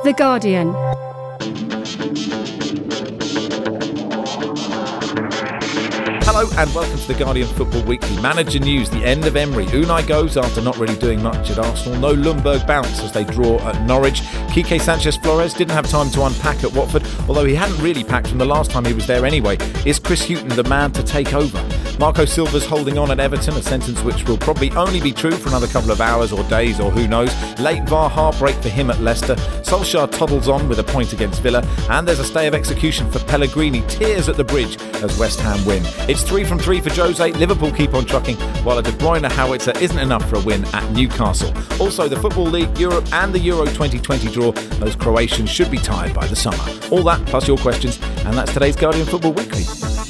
The Guardian. Hello and welcome to the Guardian Football Weekly. Manager news, the end of Emery. Unai goes after not really doing much at Arsenal. No Ljungberg bounce as they draw at Norwich. Quique Sanchez-Flores didn't have time to unpack at Watford, although he hadn't really packed from the last time he was there anyway. Is Chris Hughton the man to take over? Marco Silva's holding on at Everton, a sentence which will probably only be true for another couple of hours or days or who knows. Late VAR heartbreak for him at Leicester. Solskjaer toddles on with a point against Villa, and there's a stay of execution for Pellegrini. Tears at the bridge as West Ham win. It's 3 from 3 for Jose. Liverpool keep on trucking, while a De Bruyne howitzer isn't enough for a win at Newcastle. Also, the Football League, Europe and the Euro 2020 draw. Those Croatians should be tired by the summer. All that plus your questions, and that's today's Guardian Football Weekly.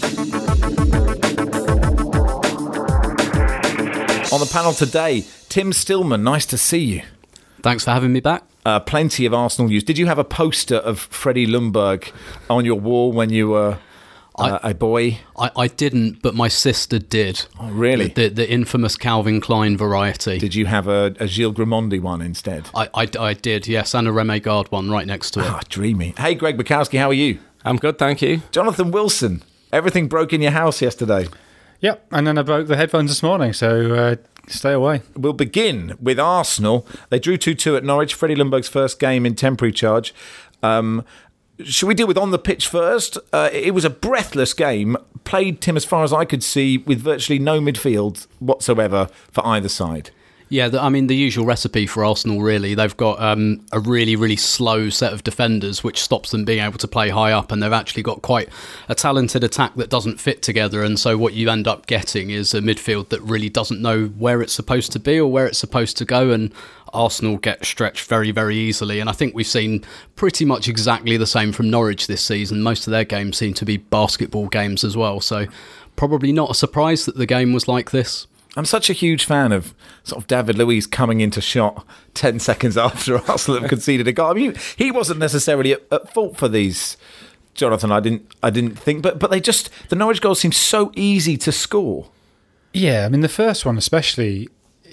On the panel today, Tim Stillman, nice to see you. Thanks for having me back. Plenty of Arsenal news. Did you have a poster of Freddie Ljungberg on your wall when you were a boy? I didn't, but my sister did. Oh, really? The infamous Calvin Klein variety. Did you have a Gilles Grimondi one instead? I did, yes, and a Rene Garde one right next to it. Ah, dreamy. Hey, Greg Bukowski, how are you? I'm good, thank you. Jonathan Wilson, everything broke in your house yesterday. Yep, and then I broke the headphones this morning, so stay away. We'll begin with Arsenal. They drew 2-2 at Norwich, Freddie Ljungberg's first game in temporary charge. Should we deal with on the pitch first? It was a breathless game, played, Tim, as far as I could see, with virtually no midfield whatsoever for either side. Yeah, the usual recipe for Arsenal, really. They've got a really, really slow set of defenders, which stops them being able to play high up, and they've actually got quite a talented attack that doesn't fit together, and so what you end up getting is a midfield that really doesn't know where it's supposed to be or where it's supposed to go, and Arsenal get stretched very, very easily, and I think we've seen pretty much exactly the same from Norwich this season. Most of their games seem to be basketball games as well, so probably not a surprise that the game was like this. I'm such a huge fan of sort of David Luiz coming into shot 10 seconds after Arsenal have conceded a goal. I mean, he wasn't necessarily at fault for these, Jonathan. I didn't think, but the Norwich goal seems so easy to score. Yeah, I mean the first one especially.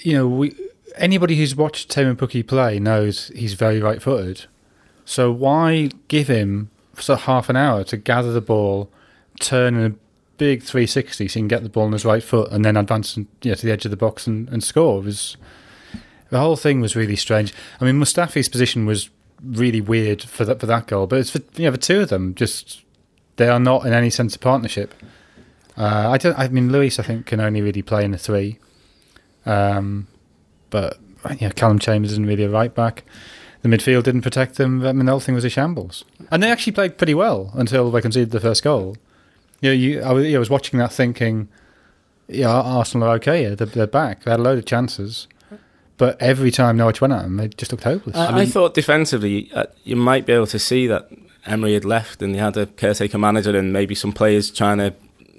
Anybody who's watched Temu Pukki play knows he's very right-footed. So why give him sort of half an hour to gather the ball, turn in a big 360 so he can get the ball on his right foot and then advance to the edge of the box and score? The whole thing was really strange. I mean, Mustafi's position was really weird for that goal, but it's for two of them. Just they are not in any sense of partnership. Luis, I think, can only really play in a 3. But Callum Chambers isn't really a right back. The midfield didn't protect them. I mean, the whole thing was a shambles. And they actually played pretty well until they conceded the first goal. I was watching that thinking, Arsenal are okay here. They're back. They had a load of chances. But every time Norwich went at them, they just looked hopeless. I thought defensively, you might be able to see that Emery had left and they had a caretaker manager and maybe some players trying to,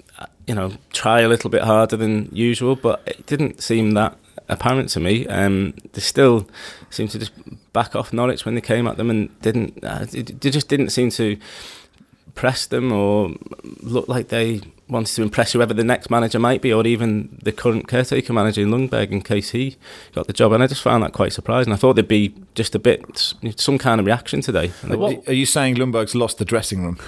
try a little bit harder than usual. But it didn't seem that apparent to me. They still seemed to just back off Norwich when they came at them and they just didn't seem to press them or look like they wanted to impress whoever the next manager might be, or even the current caretaker manager in Ljungberg in case he got the job. And I just found that quite surprising. I thought there'd be just a bit, some kind of reaction today. Are you saying Ljungberg's lost the dressing room?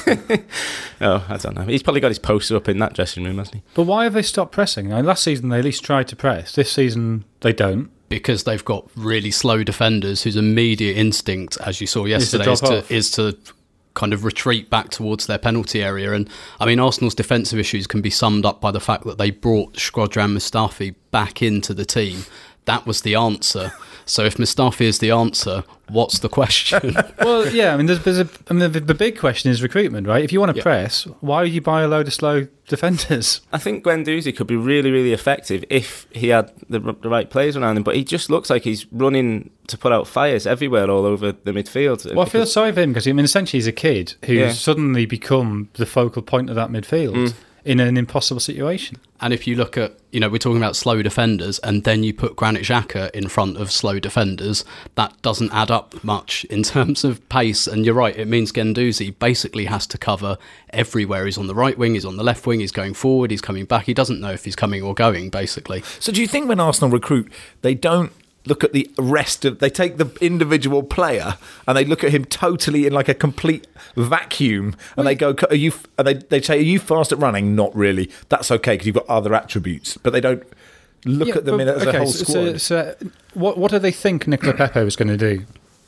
Oh, I don't know. He's probably got his poster up in that dressing room, hasn't he? But why have they stopped pressing? Last season they at least tried to press. This season they don't. Because they've got really slow defenders whose immediate instinct, as you saw yesterday, is to kind of retreat back towards their penalty area. And I mean, Arsenal's defensive issues can be summed up by the fact that they brought Shkodran Mustafi back into the team. That was the answer. So if Mustafi is the answer, what's the question? Well, yeah, I mean, the big question is recruitment, right? If you want to press, why would you buy a load of slow defenders? I think Guendouzi could be really, really effective if he had the right players around him, but he just looks like he's running to put out fires everywhere all over the midfield. Well, I feel sorry for him because, essentially he's a kid who's suddenly become the focal point of that midfield. In an impossible situation. And if you look at, we're talking about slow defenders, and then you put Granit Xhaka in front of slow defenders, that doesn't add up much in terms of pace. And you're right, it means Guendouzi basically has to cover everywhere. He's on the right wing, he's on the left wing, he's going forward, he's coming back. He doesn't know if he's coming or going, basically. So do you think when Arsenal recruit, they don't look at the rest of. They take the individual player and they look at him totally in like a complete vacuum, and they go, "Are you?" And they say, "Are you fast at running?" Not really. That's okay because you've got other attributes, but they don't look at them as a whole squad. So what do they think Nicola Pepe was going to do?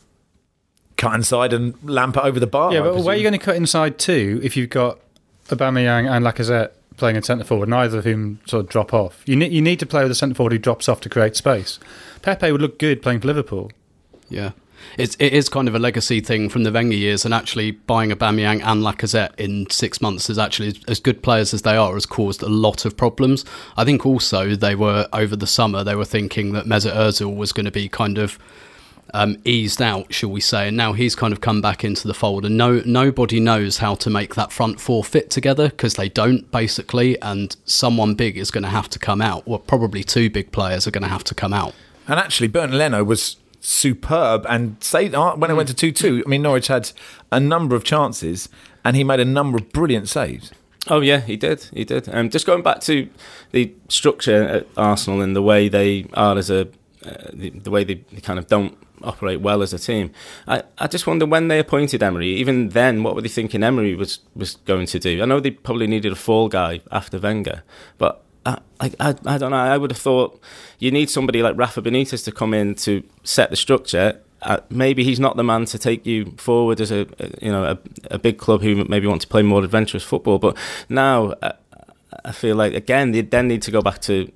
Cut inside and lamp it over the bar. Yeah, but where are you going to cut inside to if you've got Aubameyang and Lacazette playing in centre forward, neither of whom sort of drop off? You need to play with a centre forward who drops off to create space. Pepe would look good playing for Liverpool. Yeah. It is kind of a legacy thing from the Wenger years, and actually buying Aubameyang and Lacazette in 6 months is actually, as good players as they are, has caused a lot of problems. I think also they were, over the summer, they were thinking that Mesut Ozil was going to be kind of eased out, shall we say, and now he's kind of come back into the fold, and nobody knows how to make that front four fit together, because they don't, basically, and someone big is going to have to come out. Well, probably two big players are going to have to come out. And actually, Bernd Leno was superb and saved when it went to 2-2. I mean, Norwich had a number of chances and he made a number of brilliant saves. Oh yeah, he did. Just going back to the structure at Arsenal and the way they are as the way they kind of don't operate well as a team. I just wonder, when they appointed Emery, even then, what were they thinking Emery was going to do? I know they probably needed a fall guy after Wenger, but I don't know. I would have thought you need somebody like Rafa Benitez to come in to set the structure. Maybe he's not the man to take you forward as a big club who maybe want to play more adventurous football. But now I feel like, again, they then need to go back to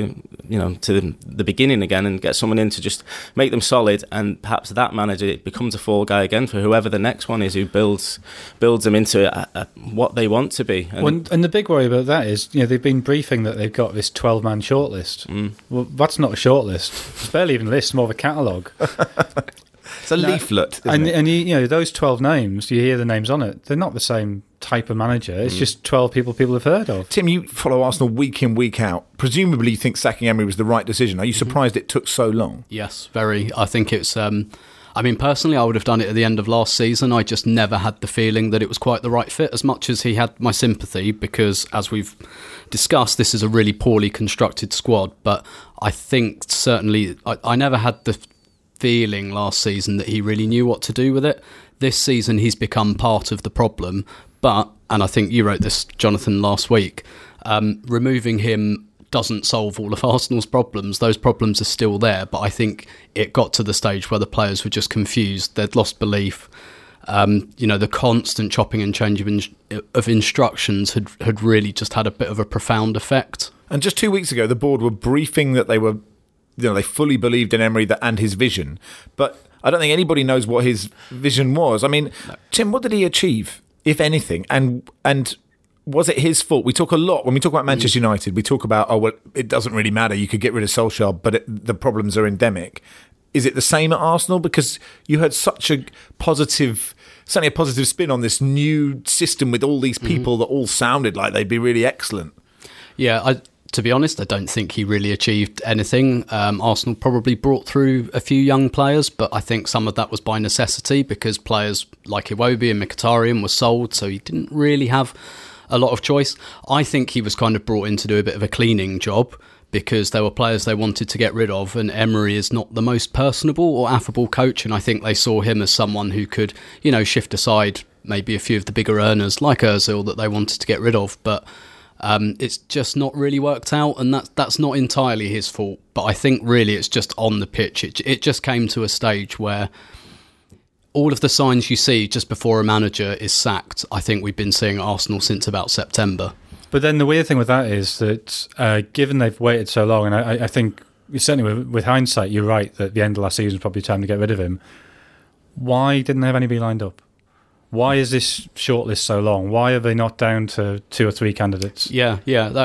the beginning again and get someone in to just make them solid, and perhaps that manager becomes a fall guy again for whoever the next one is, who builds them into what they want to be. And the big worry about that is, they've been briefing that they've got this 12-man shortlist. Well, that's not a shortlist. It's barely even a list, it's more of a catalogue. It's a leaflet, and those 12 names, you hear the names on it, they're not the same type of manager. It's just 12 people have heard of. Tim, you follow Arsenal week in, week out. Presumably you think sacking Emery was the right decision. Are you surprised it took so long? Yes, very. I think it's... personally, I would have done it at the end of last season. I just never had the feeling that it was quite the right fit, as much as he had my sympathy, because, as we've discussed, this is a really poorly constructed squad. But I think certainly... I never had the feeling last season that he really knew what to do with it. This season, he's become part of the problem. But, and I think you wrote this, Jonathan, last week, removing him doesn't solve all of Arsenal's problems. Those problems are still there, but I think it got to the stage where the players were just confused. They'd lost belief. The constant chopping and changing of instructions had really just had a bit of a profound effect. And just 2 weeks ago, the board were briefing that they were, they fully believed in Emery and his vision. But I don't think anybody knows what his vision was. I mean, no. Tim, what did he achieve, if anything? And was it his fault? We talk a lot, when we talk about Manchester United, we talk about, it doesn't really matter, you could get rid of Solskjaer, but the problems are endemic. Is it the same at Arsenal? Because you had such a positive spin on this new system with all these people that all sounded like they'd be really excellent. Yeah, to be honest, I don't think he really achieved anything. Arsenal probably brought through a few young players, but I think some of that was by necessity, because players like Iwobi and Mkhitaryan were sold, so he didn't really have a lot of choice. I think he was kind of brought in to do a bit of a cleaning job, because there were players they wanted to get rid of, and Emery is not the most personable or affable coach, and I think they saw him as someone who could, shift aside maybe a few of the bigger earners like Ozil that they wanted to get rid of, but it's just not really worked out, and that's not entirely his fault. But I think really it's just on the pitch. It just came to a stage where all of the signs you see just before a manager is sacked, I think we've been seeing at Arsenal since about September. But then the weird thing with that is that given they've waited so long, and I think certainly with hindsight, you're right that the end of last season was probably time to get rid of him. Why didn't they have anybody lined up? Why is this shortlist so long? Why are they not down to 2 or 3 candidates? Yeah.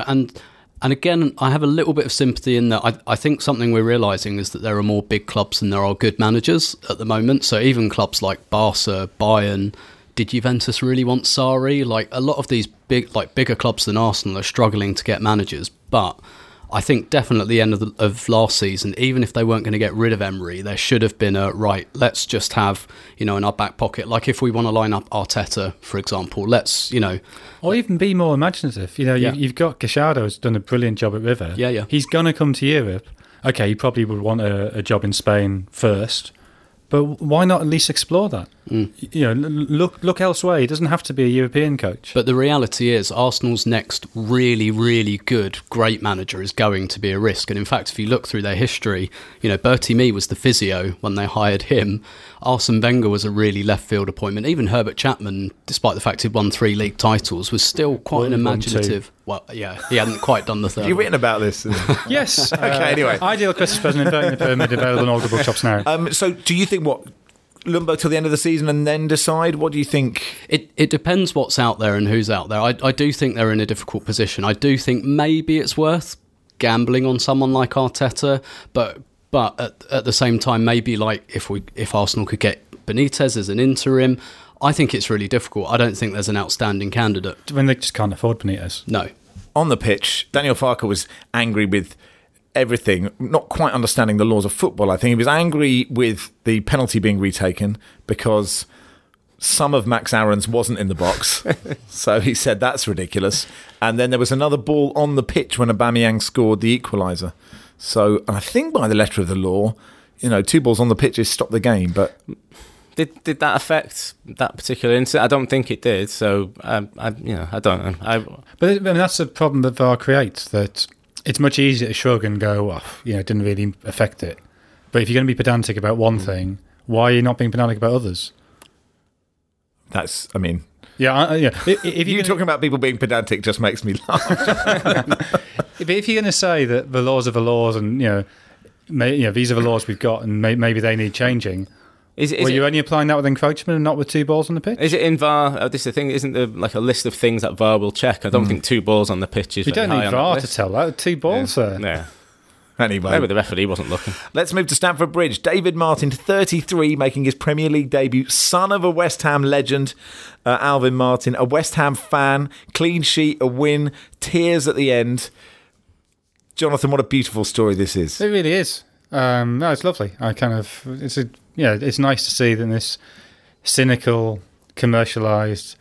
And again, I have a little bit of sympathy in that. I think something we're realising is that there are more big clubs than there are good managers at the moment. So even clubs like Barca, Bayern, did Juventus really want Sarri? Like, a lot of these bigger clubs than Arsenal are struggling to get managers. But I think definitely at the end of last season, even if they weren't going to get rid of Emery, there should have been let's just have, in our back pocket, like if we want to line up Arteta, for example, let's, Or even be more imaginative. You've got Gallardo who's done a brilliant job at River. Yeah. He's going to come to Europe, okay, he probably would want a job in Spain first. But why not at least explore that? You know, look elsewhere. He doesn't have to be a European coach. But the reality is, Arsenal's next really, really good, great manager is going to be a risk. And in fact, if you look through their history, you know, Bertie Mee was the physio when they hired him. Arsene Wenger was a really left field appointment. Even Herbert Chapman, despite the fact he'd won 3 league titles, was still quite an imaginative. Well, yeah, he hadn't quite done the third. You've written about this. Yes. Okay, anyway. Ideal Christmas present, inverting the pyramid, available in all good bookshops now. So do you think Lumbo till the end of the season and then decide? What do you think? It depends what's out there and who's out there. I do think they're in a difficult position. I do think maybe it's worth gambling on someone like Arteta, but at the same time, maybe like if Arsenal could get Benitez as an interim, I think it's really difficult. I don't think there's an outstanding candidate. When they just can't afford Benitez. No. On the pitch, Daniel Farke was angry with everything, not quite understanding the laws of football. I think he was angry with the penalty being retaken because some of Max Aaron's wasn't in the box. So he said that's ridiculous. And then there was another ball on the pitch when Aubameyang scored the equaliser. So, and I think by the letter of the law, you know, 2 balls on the pitch is stop the game. But did that affect that particular incident? I don't think it did. So I don't know. But I mean, that's the problem that VAR creates. That it's much easier to shrug and go, well, you know, it didn't really affect it. But if you're going to be pedantic about one thing, why are you not being pedantic about others? that's, I mean... Yeah, yeah. If you're talking about people being pedantic just makes me laugh. But if you're going to say that the laws are the laws and, these are the laws we've got and maybe they need changing... You're only applying that with encroachment and not with 2 balls on the pitch? Is it in VAR? This is the thing, isn't there like a list of things that VAR will check? I don't think 2 balls on the pitch is. You don't need VAR to tell that. 2 balls there. Yeah. Anyway, maybe the referee wasn't looking. Let's move to Stamford Bridge. David Martin, 33, making his Premier League debut. Son of a West Ham legend, Alvin Martin, a West Ham fan. Clean sheet, a win, tears at the end. Jonathan, what a beautiful story this is. It really is. No, it's lovely. It's nice to see that in this cynical, commercialised,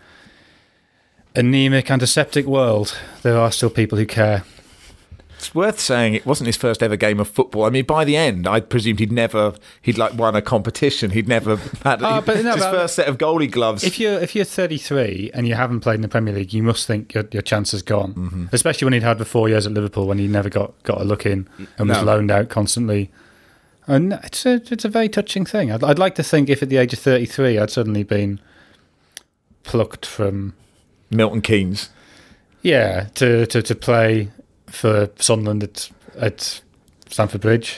anemic, antiseptic world, there are still people who care. It's worth saying it wasn't his first ever game of football. I mean, by the end, I presumed he'd won a competition. He'd never had his first set of goalie gloves. If you're 33 and you haven't played in the Premier League, you must think your chance is gone. Mm-hmm. Especially when he'd had the 4 years at Liverpool when he never got a look in and was loaned out constantly. And it's a very touching thing. I'd like to think if at the age of 33 I'd suddenly been plucked from Milton Keynes, to play for Sunderland at Stamford Bridge,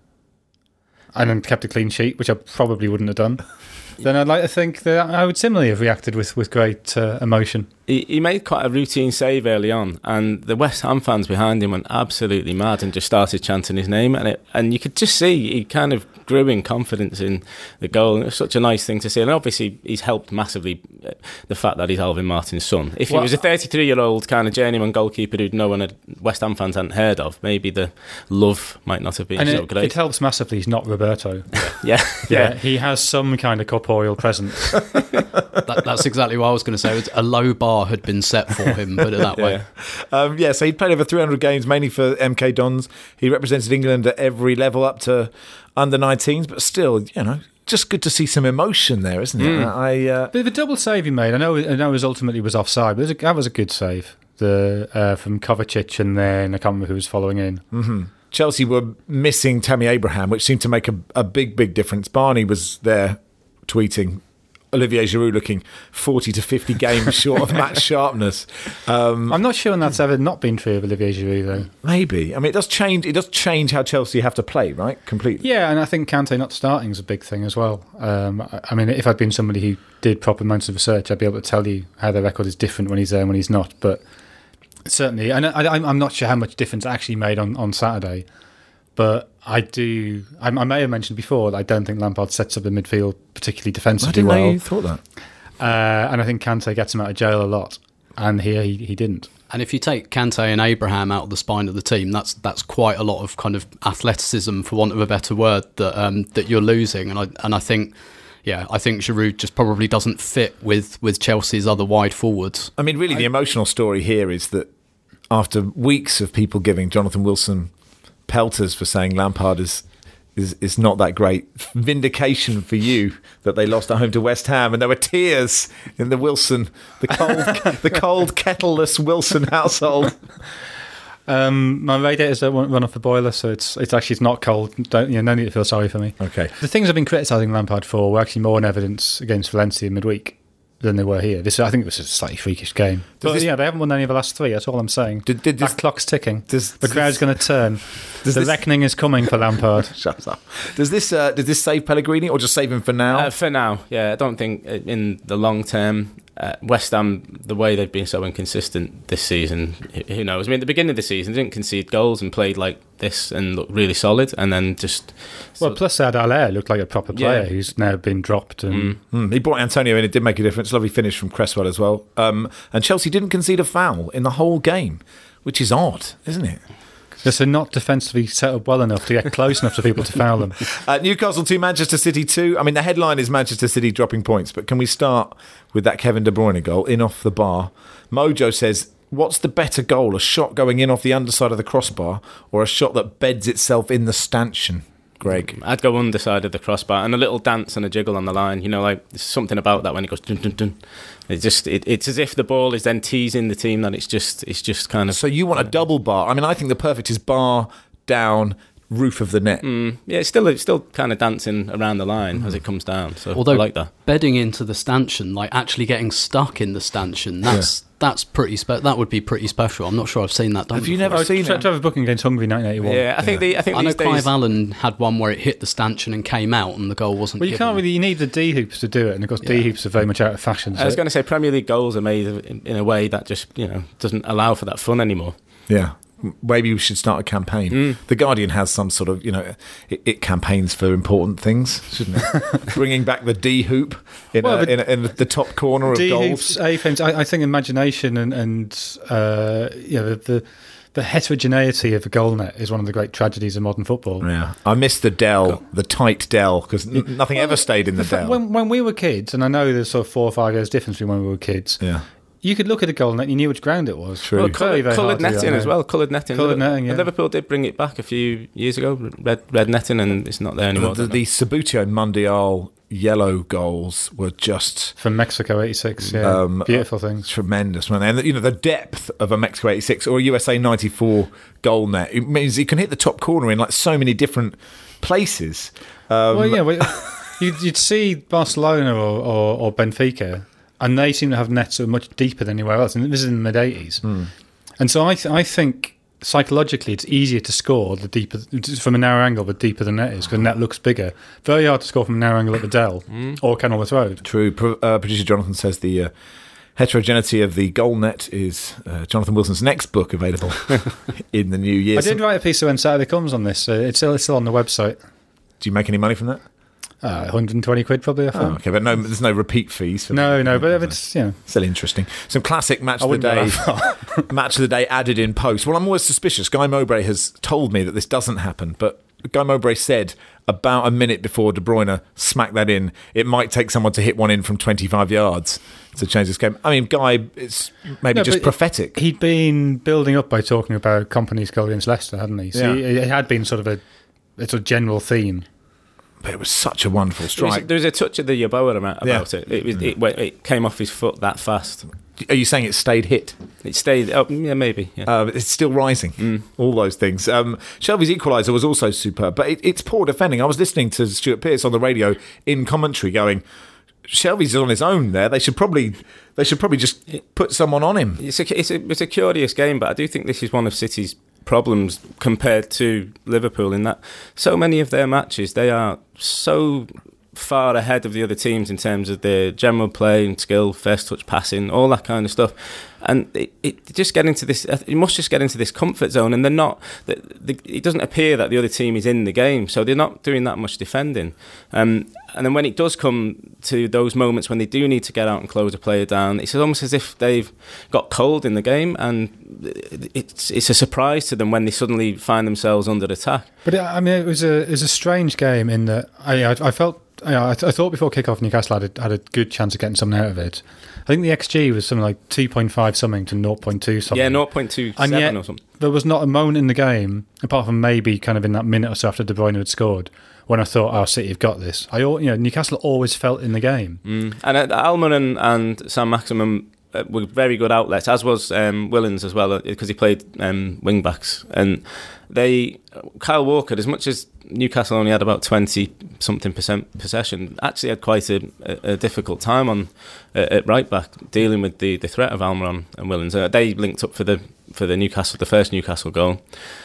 and then kept a clean sheet, which I probably wouldn't have done. Then I'd like to think that I would similarly have reacted with great emotion. He made quite a routine save early on, and the West Ham fans behind him went absolutely mad and just started chanting his name. And you could just see he kind of grew in confidence in the goal. And it was such a nice thing to see. And obviously, he's helped massively the fact that he's Alvin Martin's son. If he was a 33-year-old kind of journeyman goalkeeper who no one West Ham fans hadn't heard of, maybe the love might not have been so great. It helps massively. He's not Roberto. Yeah. He has some kind of corporeal presence. That's exactly what I was going to say. It was a low bar had been set for him, put it that way. So he'd played over 300 games, mainly for MK Dons. He represented England at every level up to under 19s, but still, just good to see some emotion there, isn't it? But the double save he made, I know it ultimately was offside, but that was a good save. From Kovacic, and then I can't remember who was following in. Mm-hmm. Chelsea were missing Tammy Abraham, which seemed to make a big, big difference. Barney was there tweeting Olivier Giroud looking 40 to 50 games short of match sharpness. I'm not sure that's ever not been true of Olivier Giroud, though. Maybe. I mean, it does change how Chelsea have to play, right? Completely. Yeah, and I think Kante not starting is a big thing as well. I mean, if I'd been somebody who did proper amounts of research, I'd be able to tell you how their record is different when he's there and when he's not. But certainly, and I'm not sure how much difference it actually made on Saturday. But I may have mentioned before that I don't think Lampard sets up the midfield particularly defensively well. I didn't know you thought that. And I think Kante gets him out of jail a lot. And here he didn't. And if you take Kante and Abraham out of the spine of the team, that's quite a lot of kind of athleticism, for want of a better word, that you're losing. And I think Giroud just probably doesn't fit with Chelsea's other wide forwards. I mean, really, the emotional story here is that after weeks of people giving Jonathan Wilson pelters for saying Lampard is not that great. Vindication for you that they lost at home to West Ham, and there were tears in the cold kettleless Wilson household. My radiators don't run off the boiler, so it's not cold. No need to feel sorry for me. Okay. The things I've been criticising Lampard for were actually more in evidence against Valencia midweek than they were here. I think it was a slightly freakish game. But they haven't won any of the last 3. That's all I'm saying. That clock's ticking. The crowd's going to turn. The reckoning is coming for Lampard. Shut up. Does this save Pellegrini or just save him for now? For now, yeah. I don't think in the long term. West Ham, the way they've been so inconsistent this season, who knows? I mean, at the beginning of the season, they didn't concede goals and played like this and looked really solid, and then just... Well, plus they had Haller, looked like a proper player who's now been dropped. And He brought Antonio in, it did make a difference. Lovely finish from Cresswell as well. And Chelsea didn't concede a foul in the whole game, which is odd, isn't it? They're not defensively set up well enough to get close enough to people to foul them. Newcastle 2, Manchester City 2. I mean, the headline is Manchester City dropping points, but can we start with that Kevin De Bruyne goal in off the bar? Mojo says, what's the better goal, a shot going in off the underside of the crossbar or a shot that beds itself in the stanchion? Greg? I'd go underside of the crossbar and a little dance and a jiggle on the line. There's something about that when it goes dun dun dun. It's as if the ball is then teasing the team that it's just kind of. So you want a double bar? I mean, I think the perfect is bar down, roof of the net. Yeah, it's still kind of dancing around the line as it comes down. So although I like that. Bedding into the stanchion, like actually getting stuck in the stanchion, that's pretty that would be pretty special. I'm not sure I've seen that done. Have you never seen it? Trevor Booking against Hungary 1981. Yeah, I think I know these days, Clive Allen had one where it hit the stanchion and came out, and the goal wasn't. Well, you given. can't really. You need the D hoops to do it, and of course D hoops are very much out of fashion. I was going to say Premier League goals are made in a way that just doesn't allow for that fun anymore. Yeah. Maybe we should start a campaign. The Guardian has some sort of, it campaigns for important things, shouldn't it? Bringing back the D hoop in the top corner of D goals. hoops, I think imagination and the heterogeneity of a goal net is one of the great tragedies of modern football. Yeah, I miss the dell, the tight dell, because nothing ever stayed in the dell. When we were kids, and I know there's sort of 4 or 5 years difference between when we were kids. Yeah. You could look at a goal net and you knew which ground it was. True. Well, coloured netting as well. Coloured netting. Yeah. Liverpool did bring it back a few years ago. Red netting, and it's not there anymore. The Subbuteo Mundial yellow goals were just from Mexico '86. Yeah, beautiful things. Tremendous, man. And the depth of a Mexico '86 or a USA '94 goal net. It means you can hit the top corner in like so many different places. You'd see Barcelona or Benfica. And they seem to have nets that are much deeper than anywhere else. And this is in the mid-'80s. And so I think psychologically it's easier to score the deeper from a narrow angle the deeper the net is, because the net looks bigger. Very hard to score from a narrow angle at the Dell or Kenilworth Road. True. Producer Jonathan says the heterogeneity of the goal net is Jonathan Wilson's next book available in the new year. I did write a piece when Saturday Comes on this. It's still on the website. Do you make any money from that? 120 quid probably. I think. Oh, okay, but there's no repeat fees. For but it's still interesting. Some classic match of the day. Match of the day added in post. Well, I'm always suspicious. Guy Mowbray has told me that this doesn't happen, but Guy Mowbray said about a minute before De Bruyne smacked that in, it might take someone to hit one in from 25 yards to change this game. I mean, Guy, it's maybe just prophetic. He'd been building up by talking about Kompany's goal against Leicester, hadn't he? So it had been sort of a general theme. But it was such a wonderful strike. There was a touch of the Yeboah about it. It came off his foot that fast. Are you saying it stayed hit? It stayed. Oh, yeah, maybe. Yeah. It's still rising. All those things. Shelvey's equaliser was also superb, but it's poor defending. I was listening to Stuart Pearce on the radio in commentary, going, Shelvey's on his own there. They should probably just put someone on him. It's a curious game, but I do think this is one of City's problems compared to Liverpool, in that so many of their matches they are so far ahead of the other teams in terms of their general play and skill, first touch passing, all that kind of stuff, and it just get into this. It must just get into this comfort zone, and they're not. It doesn't appear that the other team is in the game, so they're not doing that much defending. And then when it does come to those moments when they do need to get out and close a player down, it's almost as if they've got cold in the game, and it's a surprise to them when they suddenly find themselves under attack. But I mean, it was a strange game in that I felt I thought before kick-off Newcastle had a good chance of getting something out of it. I think the XG was something like 2.5 something to 0.2 something. Yeah, 0.27 or something. There was not a moment in the game, apart from maybe kind of in that minute or so after De Bruyne had scored, when I thought, City have got this. Newcastle always felt in the game. And Almiron and Sam Maximum were very good outlets, as was Willens as well, because he played wing-backs. And Kyle Walker, as much as Newcastle only had about 20-something% possession, actually had quite a difficult time at right-back, dealing with the threat of Almiron and Willens. They linked up for the first Newcastle goal.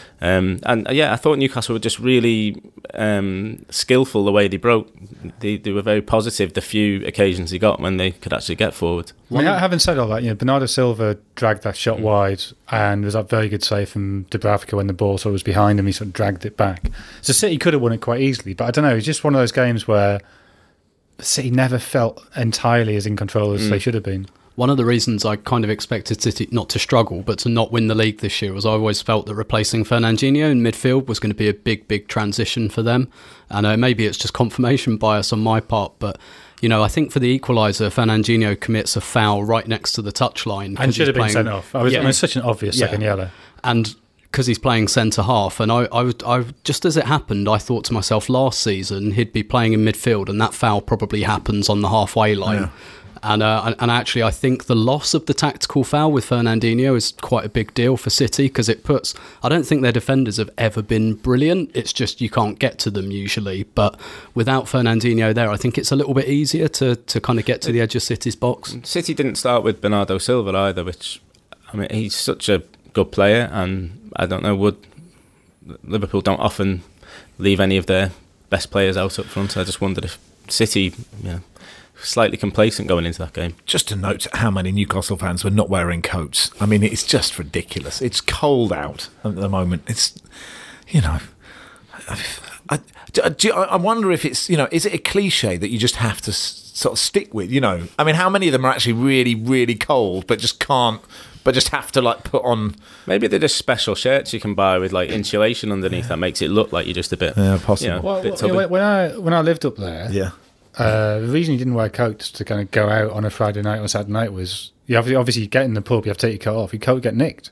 I thought Newcastle were just really skillful the way they broke. They were very positive the few occasions he got when they could actually get forward. Having said all that, Bernardo Silva dragged that shot wide, and there was that very good save from Dubravka when the ball sort of was behind him. He sort of dragged it back. So City could have won it quite easily, but I don't know. It's just one of those games where City never felt entirely as in control as they should have been. One of the reasons I kind of expected City not to struggle, but to not win the league this year, was I always felt that replacing Fernandinho in midfield was going to be a big, big transition for them. And maybe it's just confirmation bias on my part, but I think for the equaliser, Fernandinho commits a foul right next to the touchline. And should have been sent off. It was such an obvious second yellow. And because he's playing centre half, and I just as it happened, I thought to myself, last season he'd be playing in midfield, and that foul probably happens on the halfway line. Yeah. And actually, I think the loss of the tactical foul with Fernandinho is quite a big deal for City, because I don't think their defenders have ever been brilliant. It's just you can't get to them usually. But without Fernandinho there, I think it's a little bit easier to kind of get to the edge of City's box. City didn't start with Bernardo Silva either, which, he's such a good player, and I don't know, Liverpool don't often leave any of their best players out up front. I just wondered if City, slightly complacent going into that game. Just to note how many Newcastle fans were not wearing coats. It's just ridiculous. It's cold out at the moment. It's, I wonder if it's, is it a cliche that you just have to sort of stick with, how many of them are actually really, really cold but just can't, but just have to put on... Maybe they're just special shirts you can buy with insulation underneath that makes it look like you're just a bit... Yeah, possible. When I lived up there... Yeah. The reason you didn't wear coats to kind of go out on a Friday night or Saturday night was obviously you get in the pub, you have to take your coat off, your coat would get nicked.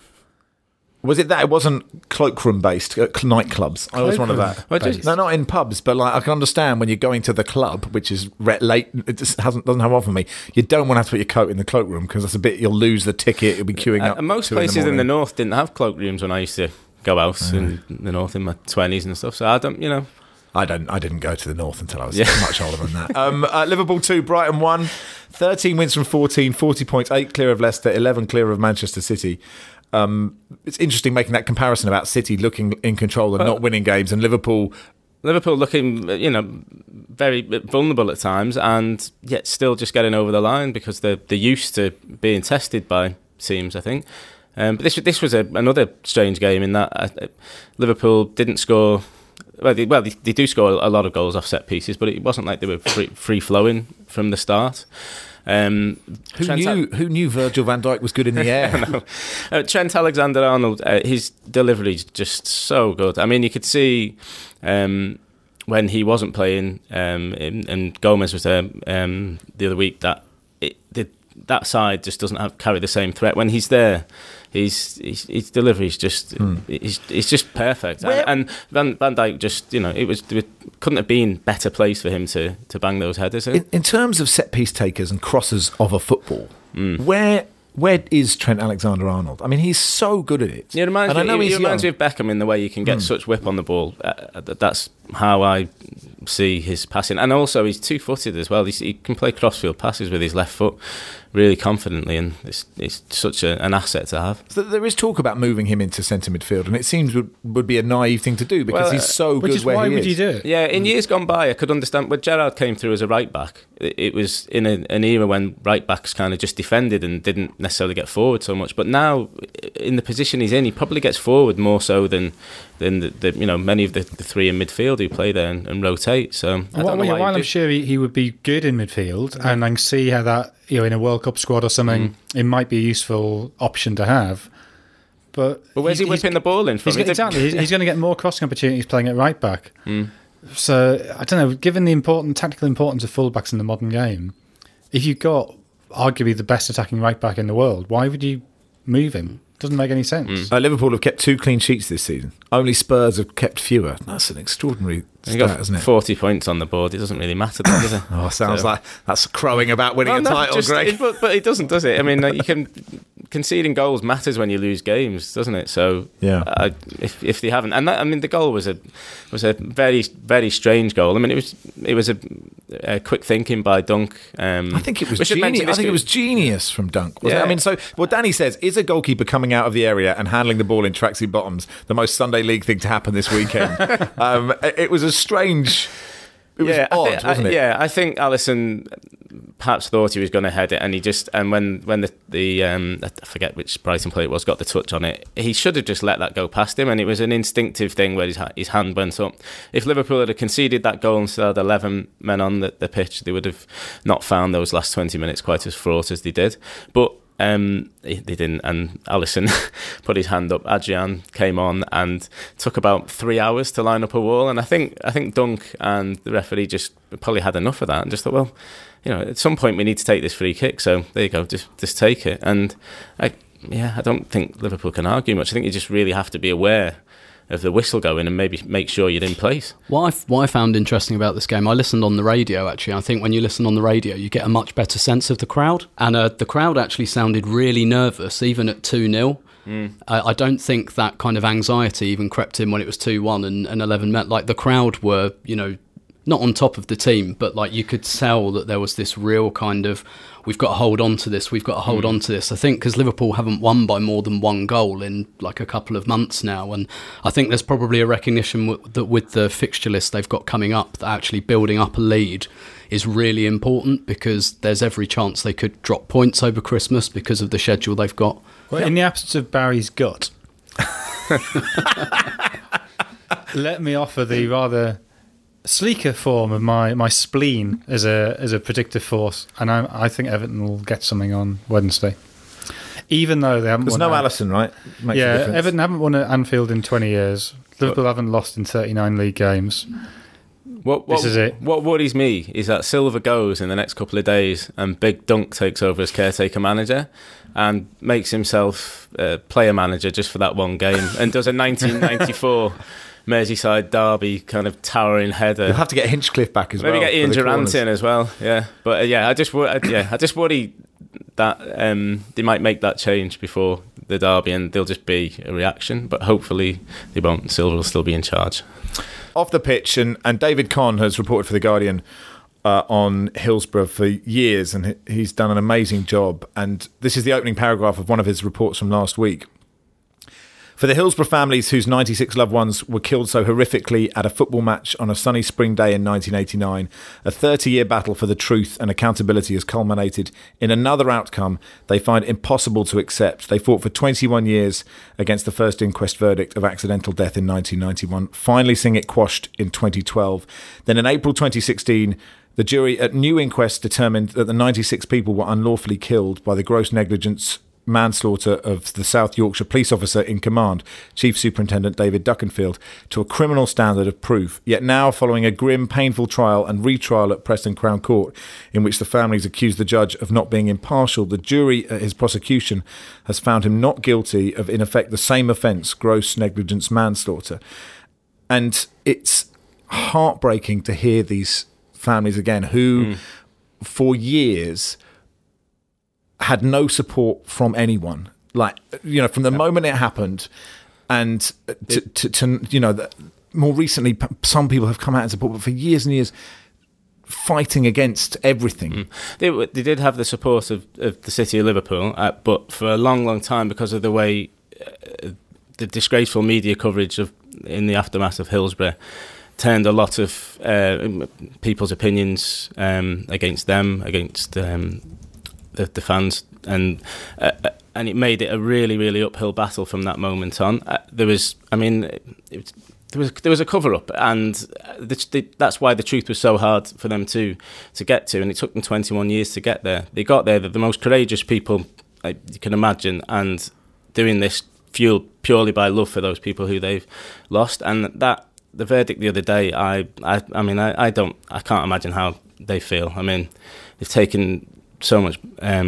Was it that? It wasn't cloakroom based nightclubs. I always wondered that. No, not in pubs, but I can understand when you're going to the club, which is late. It just doesn't have on for me. You don't want to have to put your coat in the cloakroom because that's a bit. You'll lose the ticket. You'll be queuing up. And most places in the north didn't have cloakrooms when I used to go out in the north in my 20s and stuff. So I don't, I didn't go to the north until I was much older than that. Liverpool 2, Brighton 1. 13 wins from 14, 40 points, 8 clear of Leicester, 11 clear of Manchester City. It's interesting making that comparison about City looking in control and not winning games, and Liverpool looking, very vulnerable at times, and yet still just getting over the line because they're used to being tested by teams, I think. But this was another strange game in that Liverpool didn't score. Well, they do score a lot of goals off set pieces, but it wasn't like they were free flowing from the start. Who knew Virgil van Dijk was good in the air? Trent Alexander-Arnold, his delivery's just so good. You could see when he wasn't playing, and Gomez was there the other week, that that side just doesn't carry the same threat. When he's there, his delivery is just it's just perfect. And Van Dijk just it couldn't have been better place for him to bang those headers in. In terms of set piece takers and crossers of a football, where is Trent Alexander-Arnold? He's so good at it. He reminds me of Beckham in the way you can get such whip on the ball. That's how I see his passing. And also he's two-footed as well. He can play crossfield passes with his left foot really confidently, and it's such an asset to have. So there is talk about moving him into centre midfield, and it seems would be a naive thing to do because he's so good where he is. Why would you do it? Yeah, in years gone by, I could understand when Gerrard came through as a right-back. It was in an era when right-backs kind of just defended and didn't necessarily get forward so much. But now, in the position he's in, he probably gets forward more so than many of the three in midfield who play there and rotate. So while I'm sure he would be good in midfield, and I can see how that in a World Cup squad or something, it might be a useful option to have. But where's he whipping the ball in from? Exactly, he's going to get more crossing opportunities playing at right back. So, I don't know, given the tactical importance of fullbacks in the modern game, if you've got arguably the best attacking right back in the world, why would you move him? Doesn't make any sense. Liverpool have kept 2 clean sheets this season. Only Spurs have kept fewer. That's an extraordinary stat, isn't it? 40 points on the board. It doesn't really matter, does it? Sounds like that's crowing about winning a title, Greg. But it doesn't, does it? I mean, conceding goals matters when you lose games, doesn't it? So yeah, if they haven't, and that, I mean, the goal was a very, very strange goal. I mean, it was a quick thinking by Dunk. I think it was genius. I think it was genius from Dunk. Wasn't it? I mean, so what Danny says is a goalkeeper coming out of the area and handling the ball in tracksuit bottoms the most Sunday League thing to happen this weekend. It was a strange. It was odd, wasn't it? I think Alisson perhaps thought he was going to head it, and when the I forget which Brighton player it was, got the touch on it, he should have just let that go past him, and it was an instinctive thing where his hand went up. If Liverpool had conceded that goal and still had 11 men on the pitch, they would have not found those last 20 minutes quite as fraught as they did. But they didn't, and Alisson put his hand up. Adrian came on and took about 3 hours to line up a wall, and I think Dunk and the referee just probably had enough of that and just thought, well, at some point we need to take this free kick, so there you go, just take it. And I don't think Liverpool can argue much. I think you just really have to be aware of the whistle going and maybe make sure you're in place. What I found interesting about this game, I listened on the radio actually. I think when you listen on the radio, you get a much better sense of the crowd. And the crowd actually sounded really nervous, even at 2-0. I don't think that kind of anxiety even crept in when it was 2-1 and 11 men. Like the crowd were, not on top of the team, but like you could tell that there was this real kind of, we've got to hold on to this, we've got to hold on to this. I think because Liverpool haven't won by more than 1 goal in like a couple of months now, and I think there's probably a recognition that with the fixture list they've got coming up, that actually building up a lead is really important, because there's every chance they could drop points over Christmas because of the schedule they've got. Well, in the absence of Barry's gut, let me offer the rather sleeker form of my spleen as a predictive force, and I think Everton will get something on Wednesday, even though they haven't. There's no Alisson, right? Makes a difference. Everton haven't won at Anfield in 20 years. Liverpool haven't lost in 39 league games. This is it. What worries me is that Silva goes in the next couple of days and Big Dunk takes over as caretaker manager and makes himself player manager just for that one game and does a 1994 Merseyside derby kind of towering header. You'll have to get Hinchcliffe back as well. Maybe get Ian Durant in as well. Yeah, but I just worry that they might make that change before the derby and there'll just be a reaction. But hopefully they won't. Silva will still be in charge. Off the pitch, and David Conn has reported for The Guardian on Hillsborough for years, and he's done an amazing job. And this is the opening paragraph of one of his reports from last week. For the Hillsborough families whose 96 loved ones were killed so horrifically at a football match on a sunny spring day in 1989, a 30-year battle for the truth and accountability has culminated in another outcome they find impossible to accept. They fought for 21 years against the first inquest verdict of accidental death in 1991, finally seeing it quashed in 2012. Then in April 2016, the jury at new inquest determined that the 96 people were unlawfully killed by the gross negligence manslaughter of the South Yorkshire police officer in command, Chief Superintendent David Duckenfield, to a criminal standard of proof. Yet now, following a grim, painful trial and retrial at Preston Crown Court, in which the families accused the judge of not being impartial, the jury at his prosecution has found him not guilty of, in effect, the same offence, gross negligence manslaughter. And it's heartbreaking to hear these families again, who for years had no support from anyone, from the moment it happened, and more recently, some people have come out and support, but for years and years, fighting against everything. They did have the support of the city of Liverpool, but for a long, long time, because of the way the disgraceful media coverage in the aftermath of Hillsborough turned a lot of people's opinions against them, against the fans, and it made it a really, really uphill battle from that moment on. There was a cover up, and that's why the truth was so hard for them to get to, and it took them 21 years to get there. They got there. They're the most courageous people you can imagine, and doing this fueled purely by love for those people who they've lost, and that the verdict the other day, I can't imagine how they feel. I mean, they've taken so much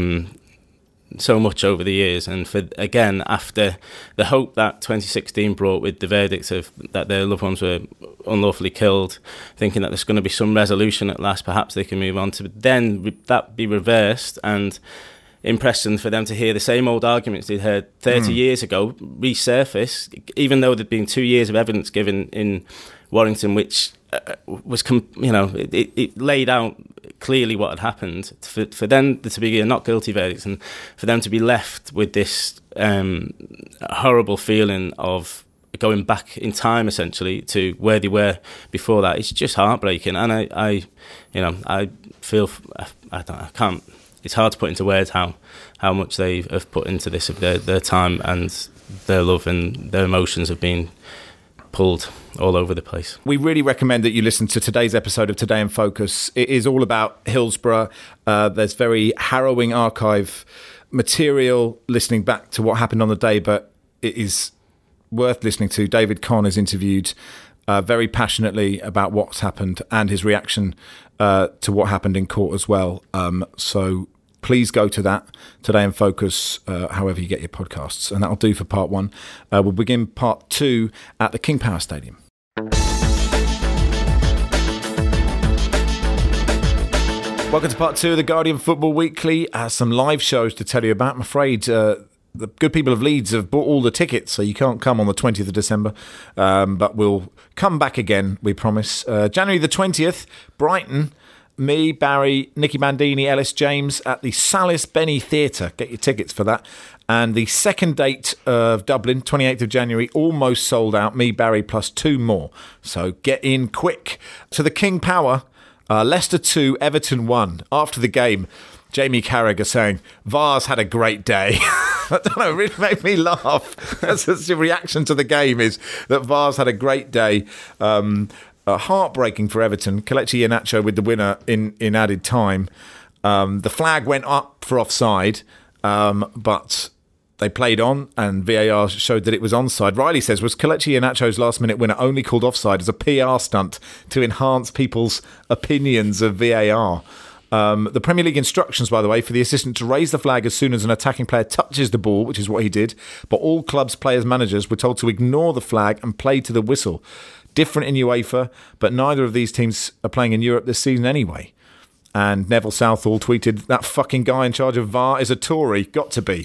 over the years, and after the hope that 2016 brought with the verdicts of that their loved ones were unlawfully killed, thinking that there's going to be some resolution at last, perhaps they can move on, to then that be reversed, and in Preston for them to hear the same old arguments they'd heard 30 years ago resurface, even though there'd been 2 years of evidence given in Warrington, which was, it laid out clearly what had happened. For them to be a not guilty verdict, and for them to be left with this horrible feeling of going back in time, essentially, to where they were before that, it's just heartbreaking. And I feel, I can't. It's hard to put into words how much they have put into this of their time, and their love and their emotions have been pulled all over the place. We really recommend that you listen to today's episode of Today in Focus. It is all about Hillsborough. There's very harrowing archive material listening back to what happened on the day, but it is worth listening to. David Conn is interviewed very passionately about what's happened and his reaction to what happened in court as well. So please go to that, Today in Focus, however you get your podcasts. And that'll do for part one. We'll begin part two at the King Power Stadium. Welcome to part two of the Guardian Football Weekly. Some live shows to tell you about. I'm afraid the good people of Leeds have bought all the tickets, so you can't come on the 20th of December. But we'll come back again, we promise. January the 20th, Brighton. Me, Barry, Nicky Mandini, Ellis James at the Salis Benny Theatre. Get your tickets for that. And the second date of Dublin, 28th of January, almost sold out. Me, Barry, plus 2 more. So get in quick. To the King Power, Leicester 2, Everton 1. After the game, Jamie Carragher saying, VAR's had a great day. I don't know, it really made me laugh. That's the reaction to the game, is that VAR's had a great day. Heartbreaking for Everton. Kelechi Iheanacho with the winner in added time. The flag went up for offside, but they played on, and VAR showed that it was onside. Riley says, was Kelechi Iheanacho's last-minute winner only called offside as a PR stunt to enhance people's opinions of VAR? The Premier League instructions, by the way, for the assistant to raise the flag as soon as an attacking player touches the ball, which is what he did, but all clubs, players, managers were told to ignore the flag and play to the whistle. Different in UEFA, but neither of these teams are playing in Europe this season anyway. And Neville Southall tweeted, that fucking guy in charge of VAR is a Tory. Got to be.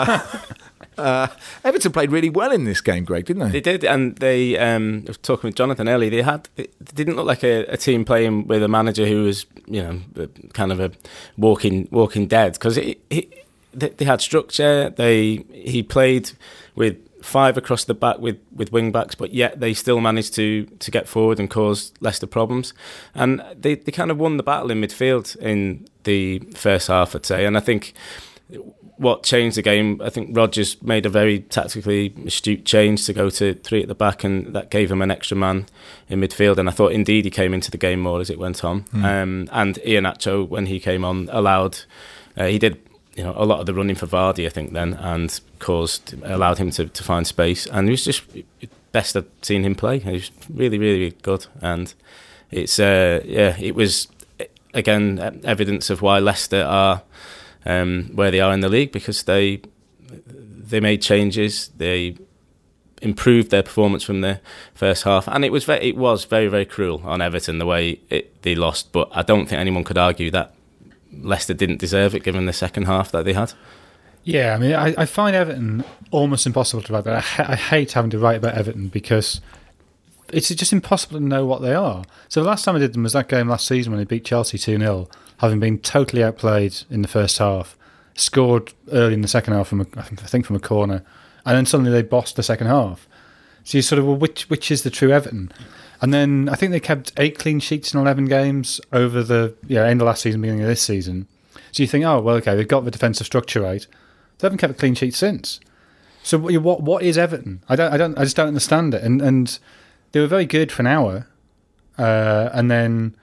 Everton played really well in this game, Greg, didn't they? They did, and they, I was talking with Jonathan earlier, it didn't look like a team playing with a manager who was, kind of a walking dead, because they had structure. He played with 5 across the back with wing backs, but yet they still managed to get forward and cause Leicester problems. And they kind of won the battle in midfield in the first half, I'd say. And I think what changed the game, I think Rodgers made a very tactically astute change to go to 3 at the back, and that gave him an extra man in midfield. And I thought indeed he came into the game more as it went on. And Iheanacho, when he came on, he did a lot of the running for Vardy, I think, then, and allowed him to find space. And it was just best I've seen him play. He was really, really good. And it was, again, evidence of why Leicester are where they are in the league, because they made changes, they improved their performance from the first half, and it was very, very cruel on Everton the way they lost. But I don't think anyone could argue that Leicester didn't deserve it, given the second half that they had. Yeah, I mean, I find Everton almost impossible to write about. I hate having to write about Everton because it's just impossible to know what they are. So the last time I did them was that game last season when they beat Chelsea 2-0, having been totally outplayed in the first half, scored early in the second half from a corner, and then suddenly they bossed the second half. So you sort of, well, which is the true Everton? And then I think they kept 8 clean sheets in 11 games over the end of last season, beginning of this season. So you think, oh, well, okay, they've got the defensive structure right. They haven't kept a clean sheet since. So what is Everton? I just don't understand it. And they were very good for an hour, and then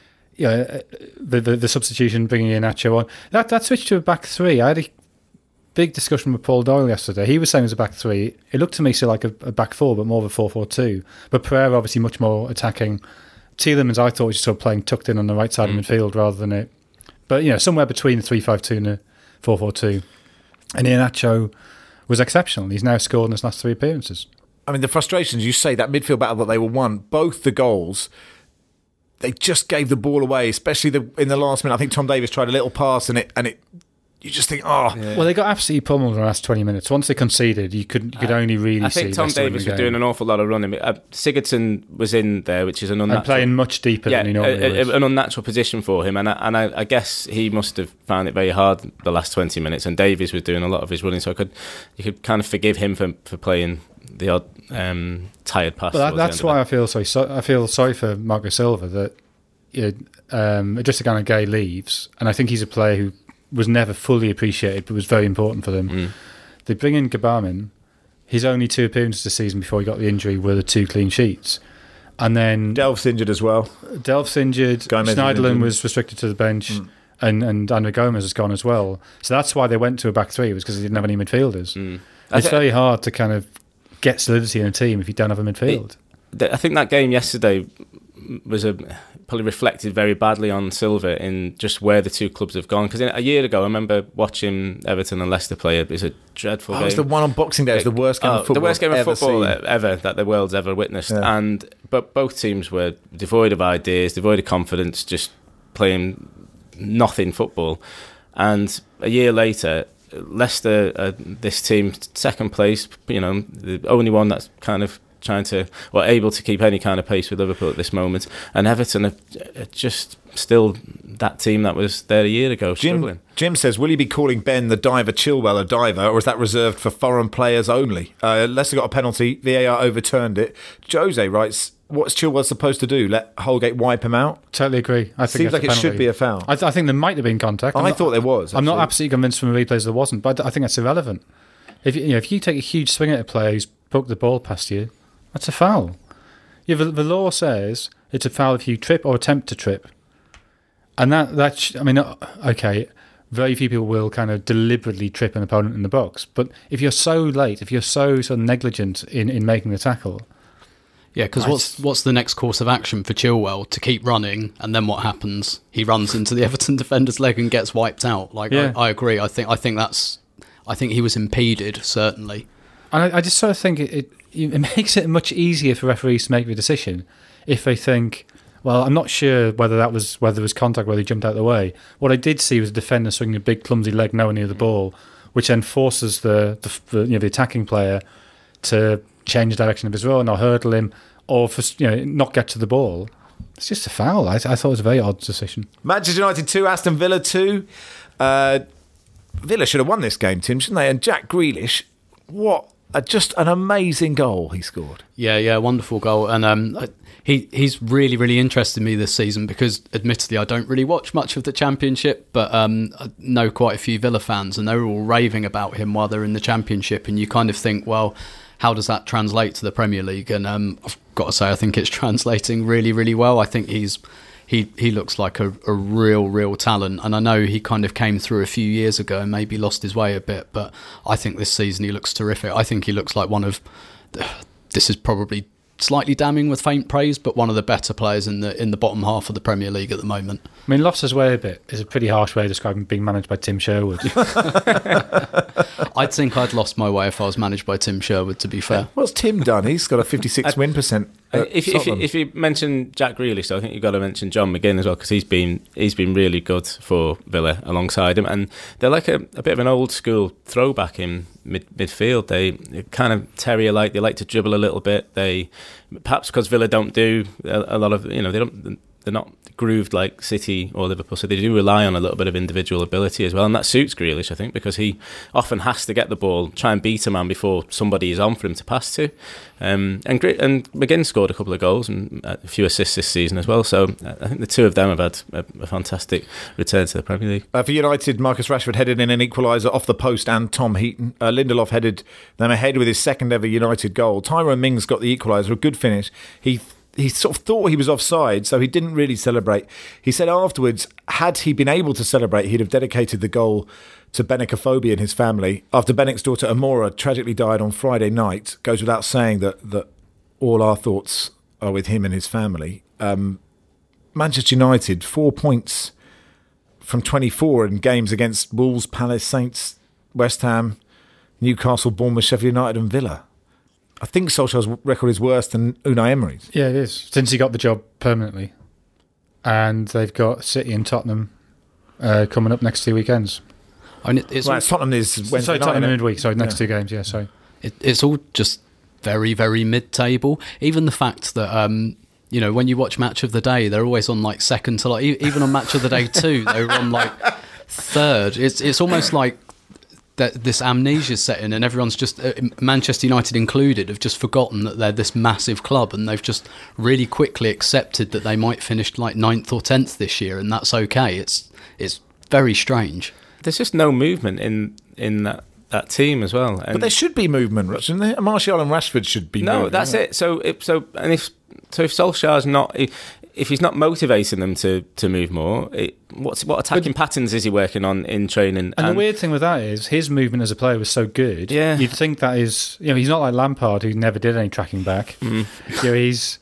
the substitution, bringing in Nacho on, that switch to a back 3. I had a big discussion with Paul Doyle yesterday. He was saying it was a back three. It looked to me like a back four, but more of a 4-4-2. But Pereira obviously much more attacking. Tielemans, I thought, was sort of playing tucked in on the right side of midfield rather than it. But, somewhere between the 3-5-2 and the 4-4-2. And Iheanacho was exceptional. He's now scored in his last 3 appearances. I mean, the frustrations, you say, that midfield battle that they were won, both the goals, they just gave the ball away, especially in the last minute. I think Tom Davies tried a little pass and it you just think, Yeah. Well, they got absolutely pummeled in the last 20 minutes. Once they conceded, you could only really see. I think Tom Davies was doing an awful lot of running. Sigurdsson was in there, which is an unnatural... And playing much deeper than he normally was. An unnatural position for him. And I guess he must have found it very hard the last 20 minutes. And Davies was doing a lot of his running, so you could kind of forgive him for playing the odd tired pass. But that's why I feel sorry for Marco Silva that Idrissa Gana leaves, and I think he's a player who was never fully appreciated but was very important for them. They bring in Gbamin. His only 2 appearances this season before he got the injury were the 2 clean sheets. And then Delph's injured as well. Delph's injured. Schneiderlin was restricted to the bench. And Andre Gomes has gone as well. So that's why they went to a back three, was because they didn't have any midfielders. It's very hard to kind of get solidity in a team if you don't have a midfield. I think that game yesterday was probably reflected very badly on Silva in just where the 2 clubs have gone. Because a year ago, I remember watching Everton and Leicester play. It was a dreadful game. It was the one on Boxing Day. It was the worst game of football. The worst game of football seen. ever that the world's ever witnessed. Yeah. But both teams were devoid of ideas, devoid of confidence, just playing nothing football. And a year later, Leicester, this team, second place, the only one that's kind of able to keep any kind of pace with Liverpool at this moment. And Everton are just still that team that was there a year ago, struggling. Jim says, will you be calling Ben the diver Chilwell a diver, or is that reserved for foreign players only? Leicester got a penalty, VAR overturned it. Jose writes, what's Chilwell supposed to do? Let Holgate wipe him out? Totally agree. I think seems like it should be a foul. I think there might have been contact. I thought there was. I'm not absolutely convinced from the replays there wasn't, but I think that's irrelevant. If you take a huge swing at a player who's poked the ball past you, that's a foul. The law says it's a foul if you trip or attempt to trip. And okay, very few people will kind of deliberately trip an opponent in the box. But if you're so late, if you're so sort of negligent in making the tackle... Yeah, because what's the next course of action for Chilwell? To keep running, and then what happens? He runs into the Everton defender's leg and gets wiped out. I agree. I think he was impeded, certainly. And I just sort of think it makes it much easier for referees to make the decision if they think, well, I'm not sure whether there was contact, whether he jumped out of the way. What I did see was a defender swinging a big clumsy leg nowhere near the ball, which then forces the attacking player to change the direction of his run or hurdle him or not get to the ball. It's just a foul. I thought it was a very odd decision. Manchester United 2, Aston Villa 2. Villa should have won this game, Tim, shouldn't they? And Jack Grealish, just an amazing goal he scored. Yeah, wonderful goal. And he's really, really interested me this season because, admittedly, I don't really watch much of the Championship, but I know quite a few Villa fans, and they were all raving about him while they're in the Championship. And you kind of think, well, how does that translate to the Premier League? And I've got to say, I think it's translating really, really well. I think he looks like a real talent. And I know he kind of came through a few years ago and maybe lost his way a bit, but I think this season he looks terrific. I think he looks like this is probably slightly damning with faint praise, but one of the better players in the bottom half of the Premier League at the moment. I mean, lost his way a bit is a pretty harsh way of describing being managed by Tim Sherwood. I'd think I'd lost my way if I was managed by Tim Sherwood, to be fair. What's Tim done? He's got a 56 win percent. If you mention Jack Grealish, so I think you've got to mention John McGinn as well, because he's been really good for Villa alongside him, and they're like a bit of an old school throwback in midfield. They kind of terrier-like. They like to dribble a little bit. They perhaps because Villa don't do a lot of they're not grooved like City or Liverpool, so they do rely on a little bit of individual ability as well, and that suits Grealish, I think, because he often has to get the ball, try and beat a man before somebody is on for him to pass to. And McGinn scored a couple of goals and a few assists this season as well, so I think the two of them have had a fantastic return to the Premier League. For United, Marcus Rashford headed in an equaliser off the post, and Tom Heaton. Lindelof headed them ahead with his second ever United goal. Tyrone Mings got the equaliser, a good finish. He he sort of thought he was offside, so he didn't really celebrate. He said afterwards, had he been able to celebrate, he'd have dedicated the goal to Benik Afobe and his family. After Benik's daughter Amora tragically died on Friday night, goes without saying that all our thoughts are with him and his family. Manchester United, 4 points from 24 in games against Wolves, Palace, Saints, West Ham, Newcastle, Bournemouth, Sheffield United and Villa. I think Solskjaer's record is worse than Unai Emery's. Yeah, it is, since he got the job permanently. And they've got City and Tottenham coming up next 2 weekends. I mean, Tottenham is Wednesday sorry, night, Tottenham midweek. Sorry, next 2 games. Yeah, sorry. It's all just very, very mid-table. Even the fact that when you watch Match of the Day, they're always on like second to even on Match of the Day 2, they were on like third. It's almost like that this amnesia set in, and everyone's just Manchester United included have just forgotten that they're this massive club, and they've just really quickly accepted that they might finish like 9th or 10th this year, and that's okay. It's very strange. There's just no movement in that team as well. But there should be movement, shouldn't there? Martial and Rashford should be. No, that's it. So if Solskjaer's not, if he's not motivating them to move more, what attacking patterns is he working on in training? And the weird thing with that is his movement as a player was so good. Yeah, you'd think that is, he's not like Lampard who never did any tracking back. He's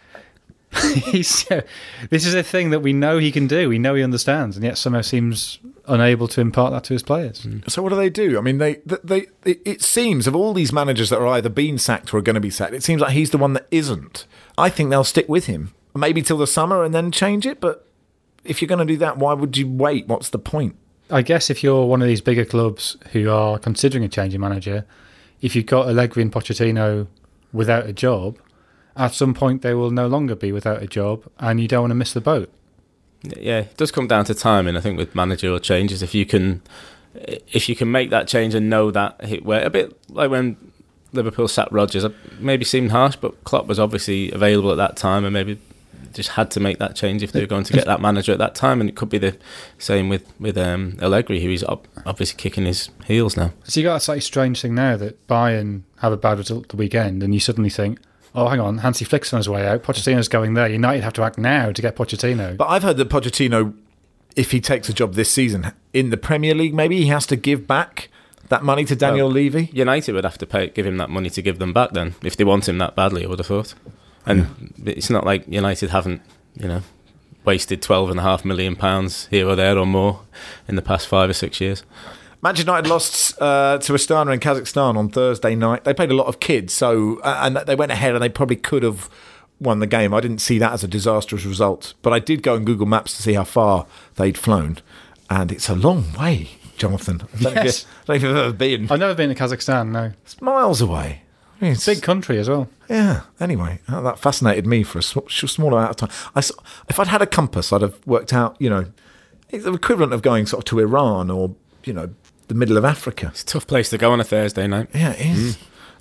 this is a thing that we know he can do. We know he understands, and yet somehow seems unable to impart that to his players. So what do they do? I mean, it seems of all these managers that are either being sacked or are going to be sacked, it seems like he's the one that isn't. I think they'll stick with him, maybe till the summer and then change it. But if you're going to do that, why would you wait? What's the point? I guess if you're one of these bigger clubs who are considering a change of manager, if you've got Allegri and Pochettino without a job, at some point they will no longer be without a job, and you don't want to miss the boat. Yeah, it does come down to timing, I think, with managerial changes. If you can make that change and know that a bit like when Liverpool sacked Rodgers, it maybe seemed harsh, but Klopp was obviously available at that time, and maybe just had to make that change if they were going to get that manager at that time. And it could be the same with Allegri, who is obviously kicking his heels now. So you got a slightly strange thing now that Bayern have a bad result the weekend, and you suddenly think, oh, hang on, Hansi Flick's on his way out. Pochettino's going there. United have to act now to get Pochettino. But I've heard that Pochettino, if he takes a job this season in the Premier League, maybe he has to give back that money to Daniel Levy. United would have to give him that money to give them back then, if they want him that badly, I would have thought. And it's not like United haven't, wasted £12.5 million here or there or more in the past 5 or 6 years. Manchester United lost to Astana in Kazakhstan on Thursday night. They played a lot of kids, and they went ahead, and they probably could have won the game. I didn't see that as a disastrous result, but I did go on Google Maps to see how far they'd flown, and it's a long way, Jonathan. I don't know if you've ever been. I've never been to Kazakhstan, no. It's miles away. I mean, it's a big country as well. Yeah, anyway, that fascinated me for a small amount of time. If I'd had a compass, I'd have worked out, it's the equivalent of going sort of to Iran or, the middle of Africa. It's a tough place to go on a Thursday night. Yeah, it is.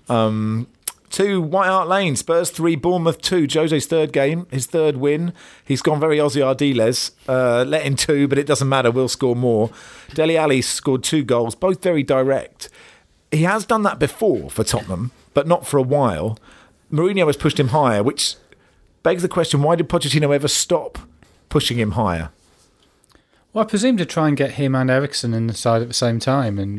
2, White Hart Lane, Spurs 3, Bournemouth 2. Jose's third game, his third win. He's gone very Ozzy Ardiles. Let in 2, but it doesn't matter. We'll score more. Dele Alli scored 2 goals, both very direct. He has done that before for Tottenham, but not for a while. Mourinho has pushed him higher, which begs the question, why did Pochettino ever stop pushing him higher? Well, I presume to try and get him and Eriksen in the side at the same time. And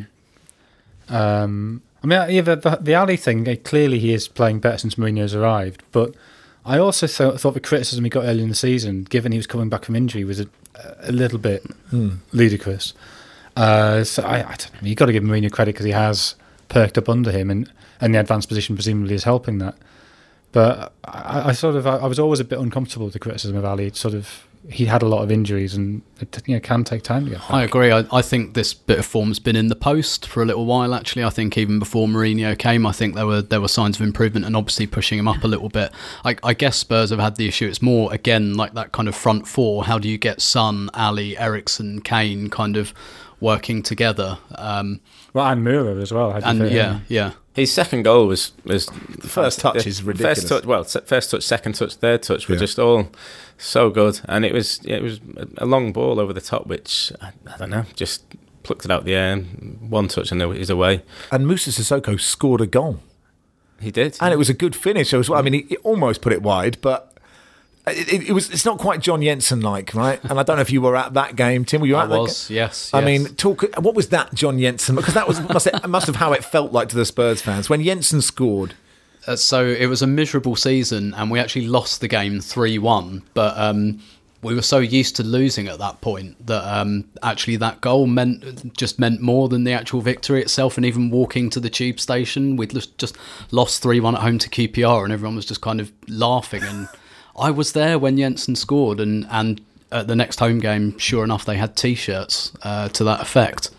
the Ali thing, clearly he is playing better since Mourinho's arrived. But I also thought the criticism he got early in the season, given he was coming back from injury, was a little bit ludicrous. So you've got to give Mourinho credit because he has perked up under him, and the advanced position presumably is helping that. But I was always a bit uncomfortable with the criticism of Ali. He had a lot of injuries, and it can take time to get back. I agree. I think this bit of form's been in the post for a little while, actually. I think even before Mourinho came, I think there were signs of improvement and obviously pushing him up a little bit. I guess Spurs have had the issue. It's more, again, like that kind of front four. How do you get Son, Ali, Eriksen, Kane kind of working together? And Müller as well. Yeah. His second goal was the first touch is ridiculous. First touch, second touch, third touch were just all so good, and it was a long ball over the top, which I don't know, just plucked it out the air. One touch and it was away. And Moussa Sissoko scored a goal. He did, and it was a good finish as well. I mean, he almost put it wide, but It's not quite John Jensen like, right? And I don't know if you were at that game, Tim. Were you at that game? Yes. I mean, what was that John Jensen? Because that was must have how it felt like to the Spurs fans when Jensen scored. So it was a miserable season, and we actually lost the game 3-1. But we were so used to losing at that point that actually that goal meant more than the actual victory itself. And even walking to the tube station, we'd just lost 3-1 at home to QPR, and everyone was just kind of laughing. And I was there when Jensen scored, and at the next home game, sure enough, they had T-shirts to that effect.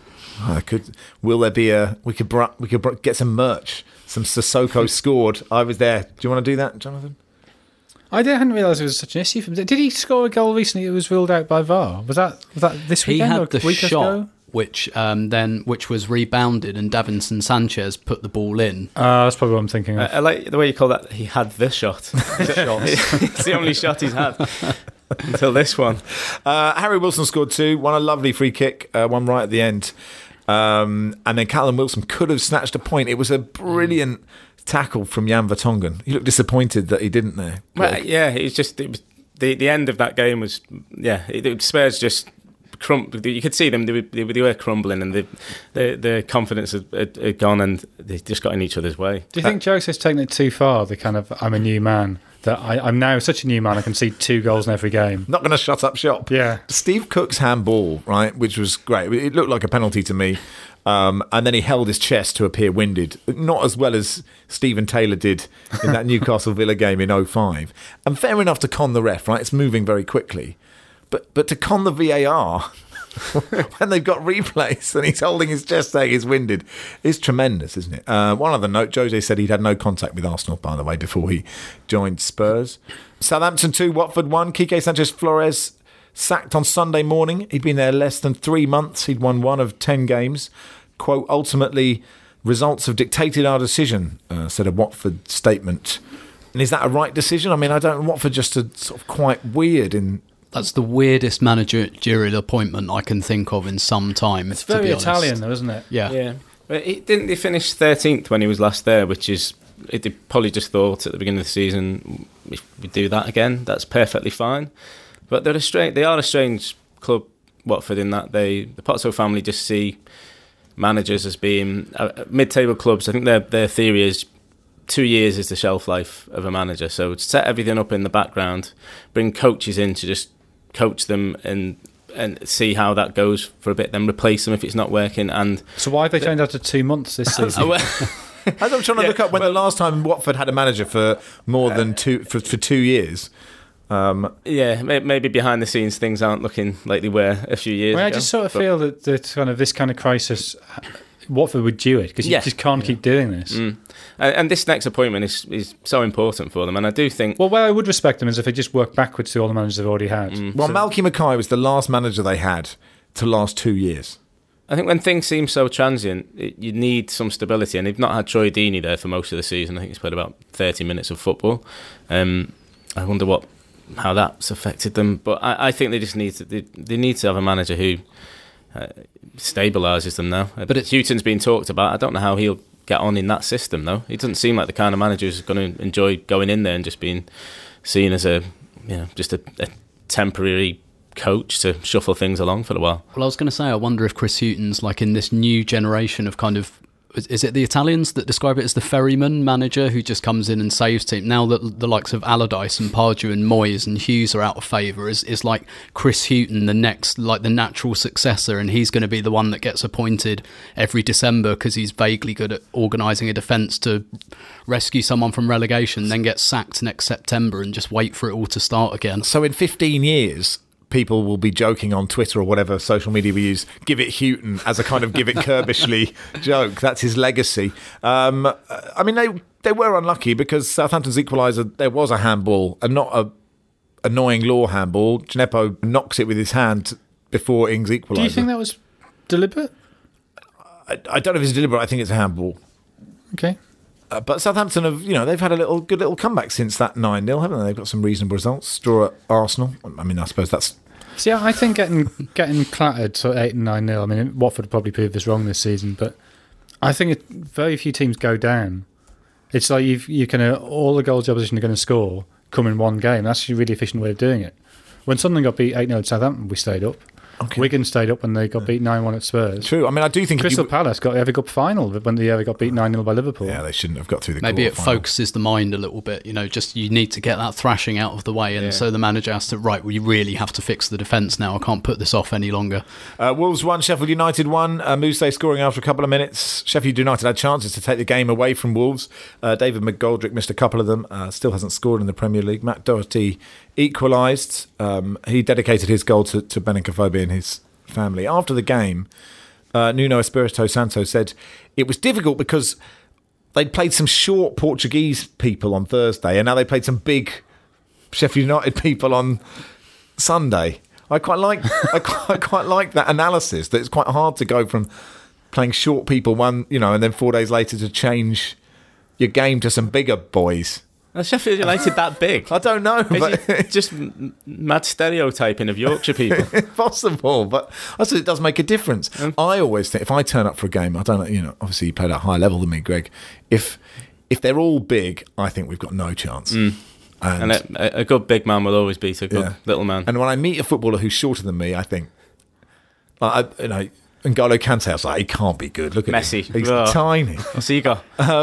Will there be we could get some merch? Some Sissoko scored. I was there. Do you want to do that, Jonathan? I hadn't realised it was such an issue for him. Did he score a goal recently that was ruled out by VAR? Was that this weekend? He had or the week shot, ago? which was rebounded, and Davinson Sanchez put the ball in. That's probably what I'm thinking of. I like the way you call that. He had this shot. It's the only shot he's had until this one. Harry Wilson scored 2. One a lovely free kick, one right at the end. And then Callum Wilson could have snatched a point. It was a brilliant tackle from Jan Vertonghen. He looked disappointed that he didn't there. Well, yeah, it was the end of that game was Spurs just you could see them. They were crumbling, and the confidence had gone, and they just got in each other's way. Do you think Joseph's taken it too far? The kind of I'm a new man. That I'm now such a new man, I can see 2 goals in every game. Not going to shut up shop. Yeah. Steve Cook's handball, right, which was great. It looked like a penalty to me. And then he held his chest to appear winded. Not as well as Stephen Taylor did in that Newcastle Villa game in 2005. And fair enough to con the ref, right? It's moving very quickly. But to con the VAR when they've got replays and he's holding his chest saying he's winded is tremendous, isn't it? One other note, Jose said he'd had no contact with Arsenal, by the way, before he joined Spurs. Southampton 2, Watford 1. Quique Sanchez-Flores sacked on Sunday morning. He'd been there less than 3 months. He'd won 1 of 10 games. Quote, ultimately, results have dictated our decision, said a Watford statement. And is that a right decision? I mean, Watford just are sort of quite weird in... That's the weirdest managerial appointment I can think of in some time. It's very Italian, though, isn't it? Yeah. But didn't they finish 13th when he was last there, which is... They probably just thought at the beginning of the season, if we do that again, that's perfectly fine. But they are a strange club, Watford, in that the Pozzo family just see managers as being mid-table clubs. I think their theory is 2 years is the shelf life of a manager. So set everything up in the background, bring coaches in to just coach them and see how that goes for a bit, then replace them if it's not working. And so why have they turned out to 2 months this season? I'm trying to look up when the last time Watford had a manager for more than 2 years. Maybe behind the scenes things aren't looking like they were a few years ago. I just sort of feel that this kind of crisis, Watford would due it, because you just can't keep doing this. And this next appointment is so important for them, and I do think... Well, where I would respect them is if they just work backwards to all the managers they've already had. Malky Mackay was the last manager they had to last 2 years. I think when things seem so transient, you need some stability, and they've not had Troy Deeney there for most of the season. I think he's played about 30 minutes of football. I wonder how that's affected them, but I think they just need to have a manager who stabilises them now. But Houghton's been talked about. I don't know how he'll get on in that system, though. He doesn't seem like the kind of manager who's going to enjoy going in there and just being seen as a temporary coach to shuffle things along for a while. Well, I was going to say, I wonder if Chris Hughton's like in this new generation of kind of, is it the Italians that describe it as the ferryman manager who just comes in and saves team? Now that the likes of Allardyce and Pardew and Moyes and Hughes are out of favour, is like Chris Hughton the next, like the natural successor, and he's going to be the one that gets appointed every December because he's vaguely good at organising a defence to rescue someone from relegation, then get sacked next September and just wait for it all to start again. So in 15 years... people will be joking on Twitter or whatever social media we use, give it Houghton as a kind of give it Kirbishley joke. That's his legacy. I mean, they were unlucky because Southampton's equaliser, there was a handball and not a annoying law handball. Djenepo knocks it with his hand before Ings equaliser. Do you think that was deliberate? I don't know if it's deliberate. I think it's a handball. Okay. But Southampton have, they've had a good little comeback since that 9-0, haven't they? They've got some reasonable results. Draw at Arsenal. I mean, I suppose that's... See, I think getting clattered so 8 and 9-0, I mean, Watford probably proved this wrong this season, but I think very few teams go down. It's like you can all the goals the opposition are going to score, come in one game. That's a really efficient way of doing it. When Sunderland got beat 8-0 at Southampton, we stayed up. Okay. Wigan stayed up when they got beat 9-1 at Spurs. True. I mean, I do think Crystal Palace got the FA Cup final when they got beat 9-0 by Liverpool. Yeah, they shouldn't have got through the Maybe it quarter-final. focuses the mind a little bit. Just you need to get that thrashing out of the way, and so the manager has to, we really have to fix the defence now. I can't put this off any longer. Wolves 1, Sheffield United 1. Moussa scoring after a couple of minutes. Sheffield United had chances to take the game away from Wolves. David McGoldrick missed a couple of them. Still hasn't scored in the Premier League. Matt Doherty equalised. He dedicated his goal to Benin Kofobe and his family. After the game, Nuno Espirito Santo said it was difficult because they'd played some short Portuguese people on Thursday, and now they played some big Sheffield United people on Sunday. I quite like that analysis. That it's quite hard to go from playing short people and then 4 days later to change your game to some bigger boys. Is Sheffield United that big? I don't know. But it's just mad stereotyping of Yorkshire people. It's possible, but I suppose it does make a difference. I always think if I turn up for a game, I don't know, obviously you play at a higher level than me, Greg. If they're all big, I think we've got no chance. And a good big man will always beat a good little man. And when I meet a footballer who's shorter than me, I think, N'Golo Kante, I was like, he can't be good. Look at Messi. him. He's tiny. What's he got?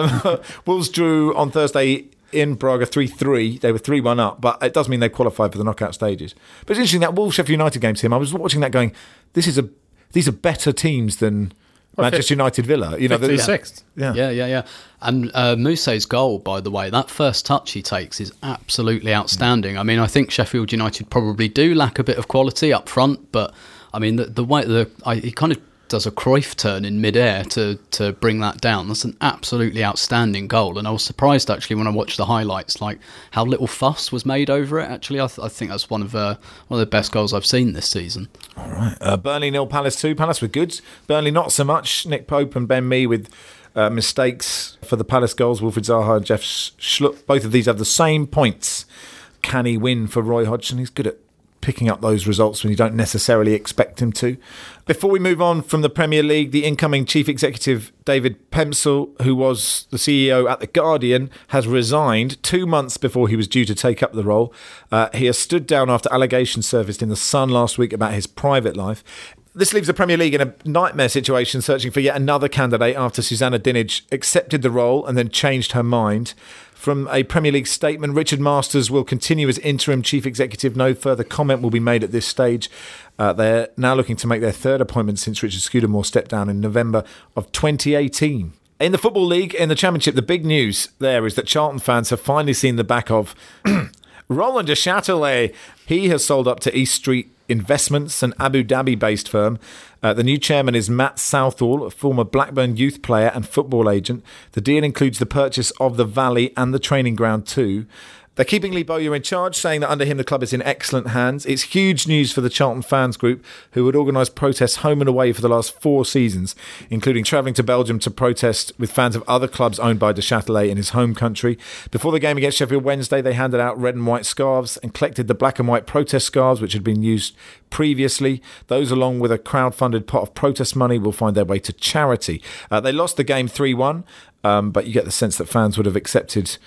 Wolves drew on Thursday in Braga 3-3. They were 3-1 up, but it does mean they qualified for the knockout stages. But it's interesting, that Wolves-Sheffield United game, Tim, I was watching that going, these are better teams than Manchester United Villa. 6th. Yeah. And Moussa's goal, by the way, that first touch he takes is absolutely outstanding. I mean, I think Sheffield United probably do lack a bit of quality up front, but I mean, the way he kind of does a Cruyff turn in midair to bring that down. That's an absolutely outstanding goal, and I was surprised actually when I watched the highlights, like how little fuss was made over it. Actually, I think that's one of the best goals I've seen this season. All right, Burnley 0, Palace 2. Palace were good. Burnley not so much. Nick Pope and Ben Mee with mistakes for the Palace goals. Wilfried Zaha and Jeff Schlupp. Both of these have the same points. Can he win for Roy Hodgson? He's good at picking up those results when you don't necessarily expect him to. Before we move on from the Premier League, the incoming chief executive, David Pemsel, who was the CEO at The Guardian, has resigned 2 months before he was due to take up the role. He has stood down after allegations surfaced in The Sun last week about his private life. This leaves the Premier League in a nightmare situation, searching for yet another candidate after Susanna Dinenage accepted the role and then changed her mind. From a Premier League statement, Richard Masters will continue as interim chief executive. No further comment will be made at this stage. They're now looking to make their third appointment since Richard Scudamore stepped down in November of 2018. In the Football League, in the Championship, the big news there is that Charlton fans have finally seen the back of Roland de Châtelet. He has sold up to East Street Investments, an Abu Dhabi-based firm. The new chairman is Matt Southall, a former Blackburn youth player and football agent. The deal includes the purchase of the Valley and the training ground too. They're keeping Lee Bowyer in charge, saying that under him the club is in excellent hands. It's huge news for the Charlton fans group, who had organised protests home and away for the last 4 seasons, including travelling to Belgium to protest with fans of other clubs owned by de Châtelet in his home country. Before the game against Sheffield Wednesday, they handed out red and white scarves and collected the black and white protest scarves, which had been used previously. Those, along with a crowd-funded pot of protest money, will find their way to charity. They lost the game 3-1, but you get the sense that fans would have accepted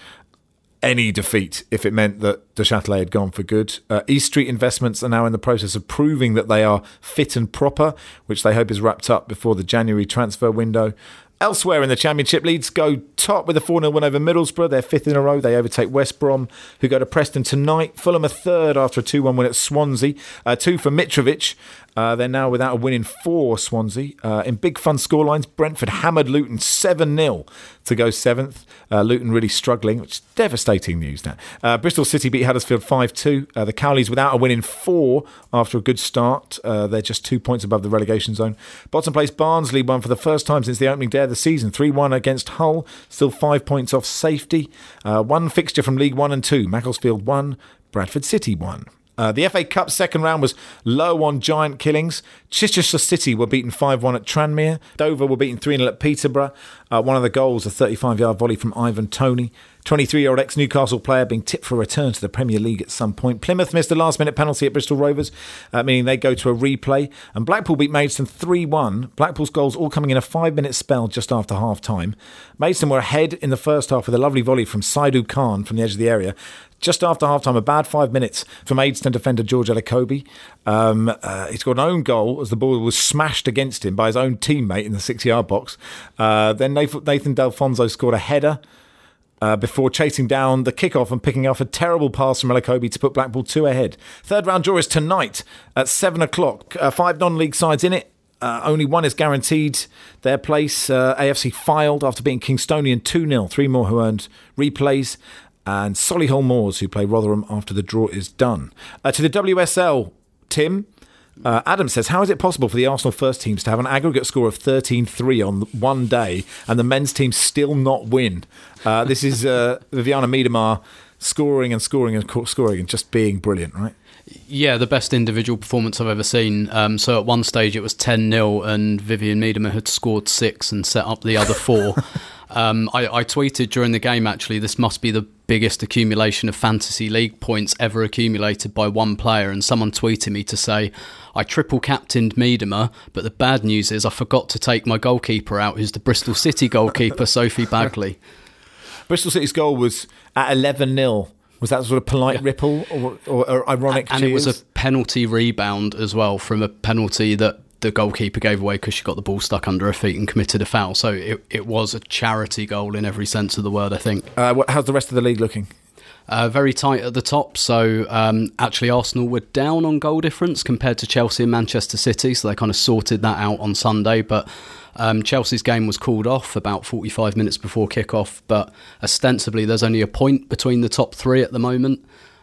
any defeat if it meant that de Châtelet had gone for good. East Street Investments are now in the process of proving that they are fit and proper, which they hope is wrapped up before the January transfer window. Elsewhere in the Championship, Leeds go top with a 4-0 win over Middlesbrough. They're 5th in a row. They overtake West Brom, who go to Preston tonight. Fulham are 3rd after a 2-1 win at Swansea. 2 for Mitrovic. They're now without a win in 4, Swansea. In big fun scorelines, Brentford hammered Luton 7-0 to go 7th. Luton really struggling, which is devastating news now. Bristol City beat Huddersfield 5-2. The Cowleys without a win in 4 after a good start. They're just 2 points above the relegation zone. Bottom place Barnsley won for the first time since the opening day of the season. 3-1 against Hull. Still 5 points off safety. One fixture from League 1 and 2. Macclesfield 1, Bradford City 1. The FA Cup second round was low on giant killings. Chichester City were beaten 5-1 at Tranmere. Dover were beaten 3-0 at Peterborough. One of the goals, a 35-yard volley from Ivan Toney. 23-year-old ex-Newcastle player being tipped for a return to the Premier League at some point. Plymouth missed a last-minute penalty at Bristol Rovers, meaning they go to a replay. And Blackpool beat Maidstone 3-1. Blackpool's goals all coming in a 5-minute spell just after half-time. Maidstone were ahead in the first half with a lovely volley from Saidu Khan from the edge of the area. Just after half-time, a bad 5 minutes from Maidstone defender George Elokobi. He scored an own goal as the ball was smashed against him by his own teammate in the 6-yard box. Then Nathan Delfonso scored a header before chasing down the kickoff and picking off a terrible pass from Elokobi to put Blackpool 2 ahead. Third round draw is tonight at 7 o'clock. 5 non-league sides in it. Only one is guaranteed their place. AFC Fylde after beating Kingstonian 2-0. 3 more who earned replays. And Solihull Moors, who play Rotherham after the draw is done. To the WSL, Tim, Adam says, how is it possible for the Arsenal first teams to have an aggregate score of 13-3 on one day and the men's team still not win? This is Viviana Miedemar scoring and just being brilliant, right? Yeah, the best individual performance I've ever seen. So at one stage it was 10-0 and Vivian Miedemar had scored 6 and set up the other 4. I tweeted during the game, actually, this must be the biggest accumulation of fantasy league points ever accumulated by one player, and someone tweeted me to say, I triple captained Miedemar, but the bad news is I forgot to take my goalkeeper out, who's the Bristol City goalkeeper, Sophie Bagley. Bristol City's goal was at 11-0. Was that sort of polite ripple or ironic and cheers? It was a penalty rebound as well from a penalty that the goalkeeper gave away because she got the ball stuck under her feet and committed a foul. So it was a charity goal in every sense of the word, I think. How's the rest of the league looking? Very tight at the top. So actually Arsenal were down on goal difference compared to Chelsea and Manchester City. So they kind of sorted that out on Sunday. But Chelsea's game was called off about 45 minutes before kick-off. But ostensibly there's only a point between the top 3 at the moment.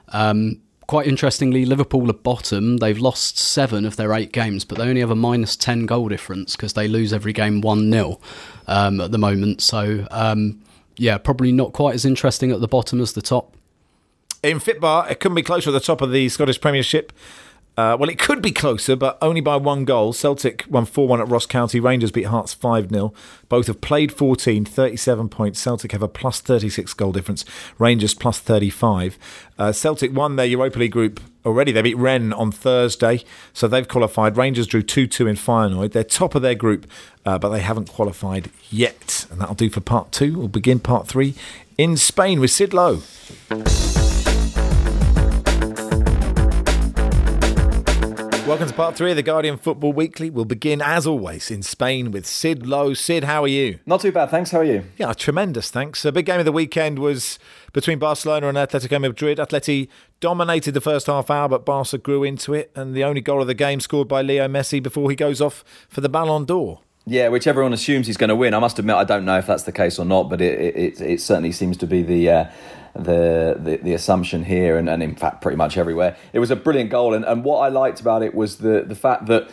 Quite interestingly, Liverpool are bottom. They've lost 7 of their 8 games, but they only have a minus 10 goal difference because they lose every game 1-0 at the moment. So, probably not quite as interesting at the bottom as the top. In Fitbar, it couldn't be closer at the top of the Scottish Premiership. Well, it could be closer, but only by 1 goal. Celtic won 4-1 at Ross County. Rangers beat Hearts 5-0. Both have played 14, 37 points. Celtic have a plus 36 goal difference. Rangers plus 35. Celtic won their Europa League group already. They beat Rennes on Thursday, so they've qualified. Rangers drew 2-2 in Feyenoord. They're top of their group, but they haven't qualified yet. And that'll do for part 2. We'll begin part 3 in Spain with Sid Lowe. Welcome to part 3 of the Guardian Football Weekly. We'll begin, as always, in Spain with Sid Lowe. Sid, how are you? Not too bad, thanks. How are you? Yeah, tremendous, thanks. A big game of the weekend was between Barcelona and Atletico Madrid. Atleti dominated the first half hour, but Barca grew into it, and the only goal of the game scored by Leo Messi before he goes off for the Ballon d'Or. Yeah, which everyone assumes he's going to win. I must admit, I don't know if that's the case or not, but it certainly seems to be the assumption here, and in fact pretty much everywhere. It was a brilliant goal, and what I liked about it was the fact that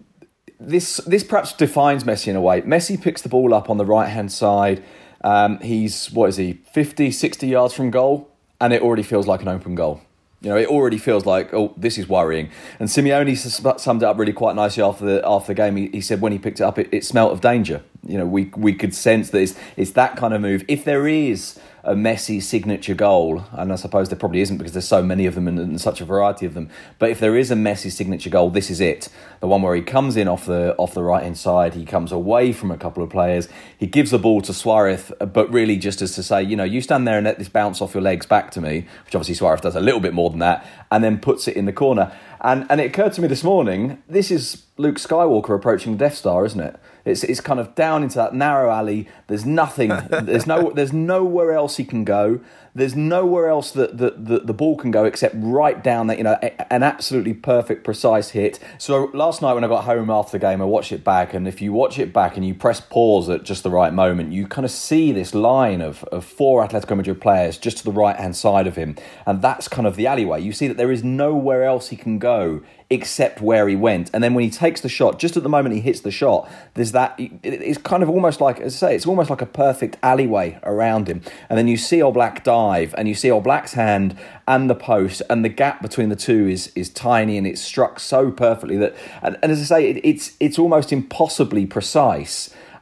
this perhaps defines Messi in a way. Messi picks the ball up on the right hand side. He's 50, 60 yards from goal, and it already feels like an open goal. You know, it already feels like, oh, this is worrying. And Simeone summed it up really quite nicely after the game. He said when he picked it up, it smelt of danger. You know, we could sense that it's that kind of move. If there is a Messi signature goal, and I suppose there probably isn't because there's so many of them and such a variety of them, but if there is a Messi signature goal, this is it. The one where he comes in off the right hand side, he comes away from a couple of players, he gives the ball to Suarez, but really just as to say, you know, you stand there and let this bounce off your legs back to me, which obviously Suarez does a little bit more than that, and then puts it in the corner. And it occurred to me this morning, this is Luke Skywalker approaching the Death Star, isn't it? It's kind of down into that narrow alley. There's nothing. There's nowhere else he can go. There's nowhere else that the ball can go except right down that, you know, an absolutely perfect, precise hit. So last night when I got home after the game, I watched it back, and if you watch it back and you press pause at just the right moment, you kind of see this line of 4 Atletico Madrid players just to the right-hand side of him, and that's kind of the alleyway. You see that there is nowhere else he can go except where he went. And then when he takes the shot, just at the moment he hits the shot, there's that, it's kind of almost like, as I say, it's almost like a perfect alleyway around him. And then you see Oblak dive, and you see Oblak's hand and the post, and the gap between the two is tiny, and it's struck so perfectly that, and as I say, it's almost impossibly precise.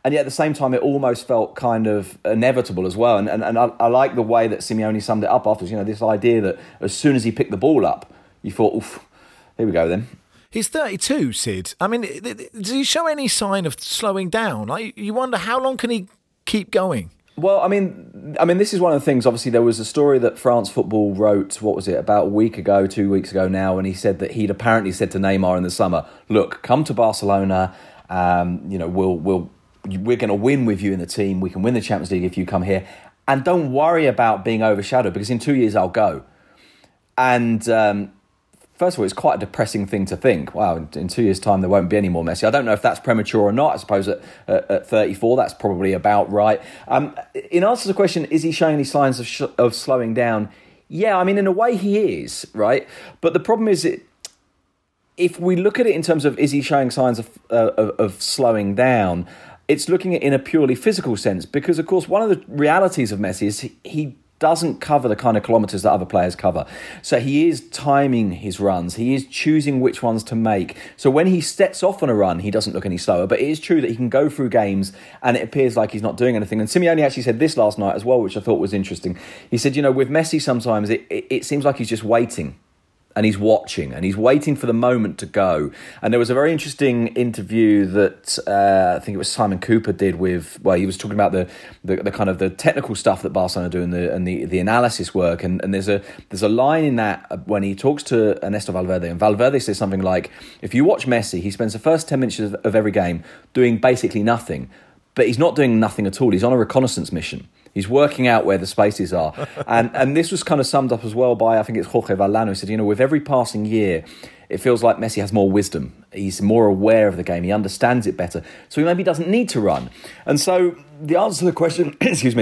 and yet at the same time it almost felt kind of inevitable as well. And I like the way that Simeone summed it up afterwards. This idea that as soon as he picked the ball up, you thought, oof, here we go then. He's 32, Sid. I mean, does he show any sign of slowing down? You wonder how long can he keep going? Well, I mean, this is one of the things. Obviously, there was a story that France Football wrote. What was it, about a week ago, 2 weeks ago now, and he said that he'd apparently said to Neymar in the summer, "Look, come to Barcelona. We're going to win with you in the team. We can win the Champions League if you come here, and don't worry about being overshadowed because in 2 years I'll go." And first of all, it's quite a depressing thing to think. Wow, in 2 years' time, there won't be any more Messi. I don't know if that's premature or not. I suppose at 34, that's probably about right. In answer to the question, is he showing any signs of slowing down? Yeah, I mean, in a way he is, right? But the problem is, if we look at it in terms of is he showing signs of slowing down, it's looking at it in a purely physical sense. Because, of course, one of the realities of Messi is he doesn't cover the kind of kilometres that other players cover. So he is timing his runs. He is choosing which ones to make. So when he sets off on a run, he doesn't look any slower. But it is true that he can go through games and it appears like he's not doing anything. And Simeone actually said this last night as well, which I thought was interesting. He said, with Messi sometimes it seems like he's just waiting. And he's watching, and he's waiting for the moment to go. And there was a very interesting interview that I think it was Simon Cooper did with. Well, he was talking about the kind of the technical stuff that Barcelona do and the analysis work. And there's a line in that when he talks to Ernesto Valverde, and Valverde says something like, "If you watch Messi, he spends the first 10 minutes of every game doing basically nothing, but he's not doing nothing at all. He's on a reconnaissance mission." He's working out where the spaces are. And this was kind of summed up as well by, I think it's Jorge Valdano, who said, with every passing year, it feels like Messi has more wisdom. He's more aware of the game. He understands it better. So he maybe doesn't need to run. And so the answer to the question,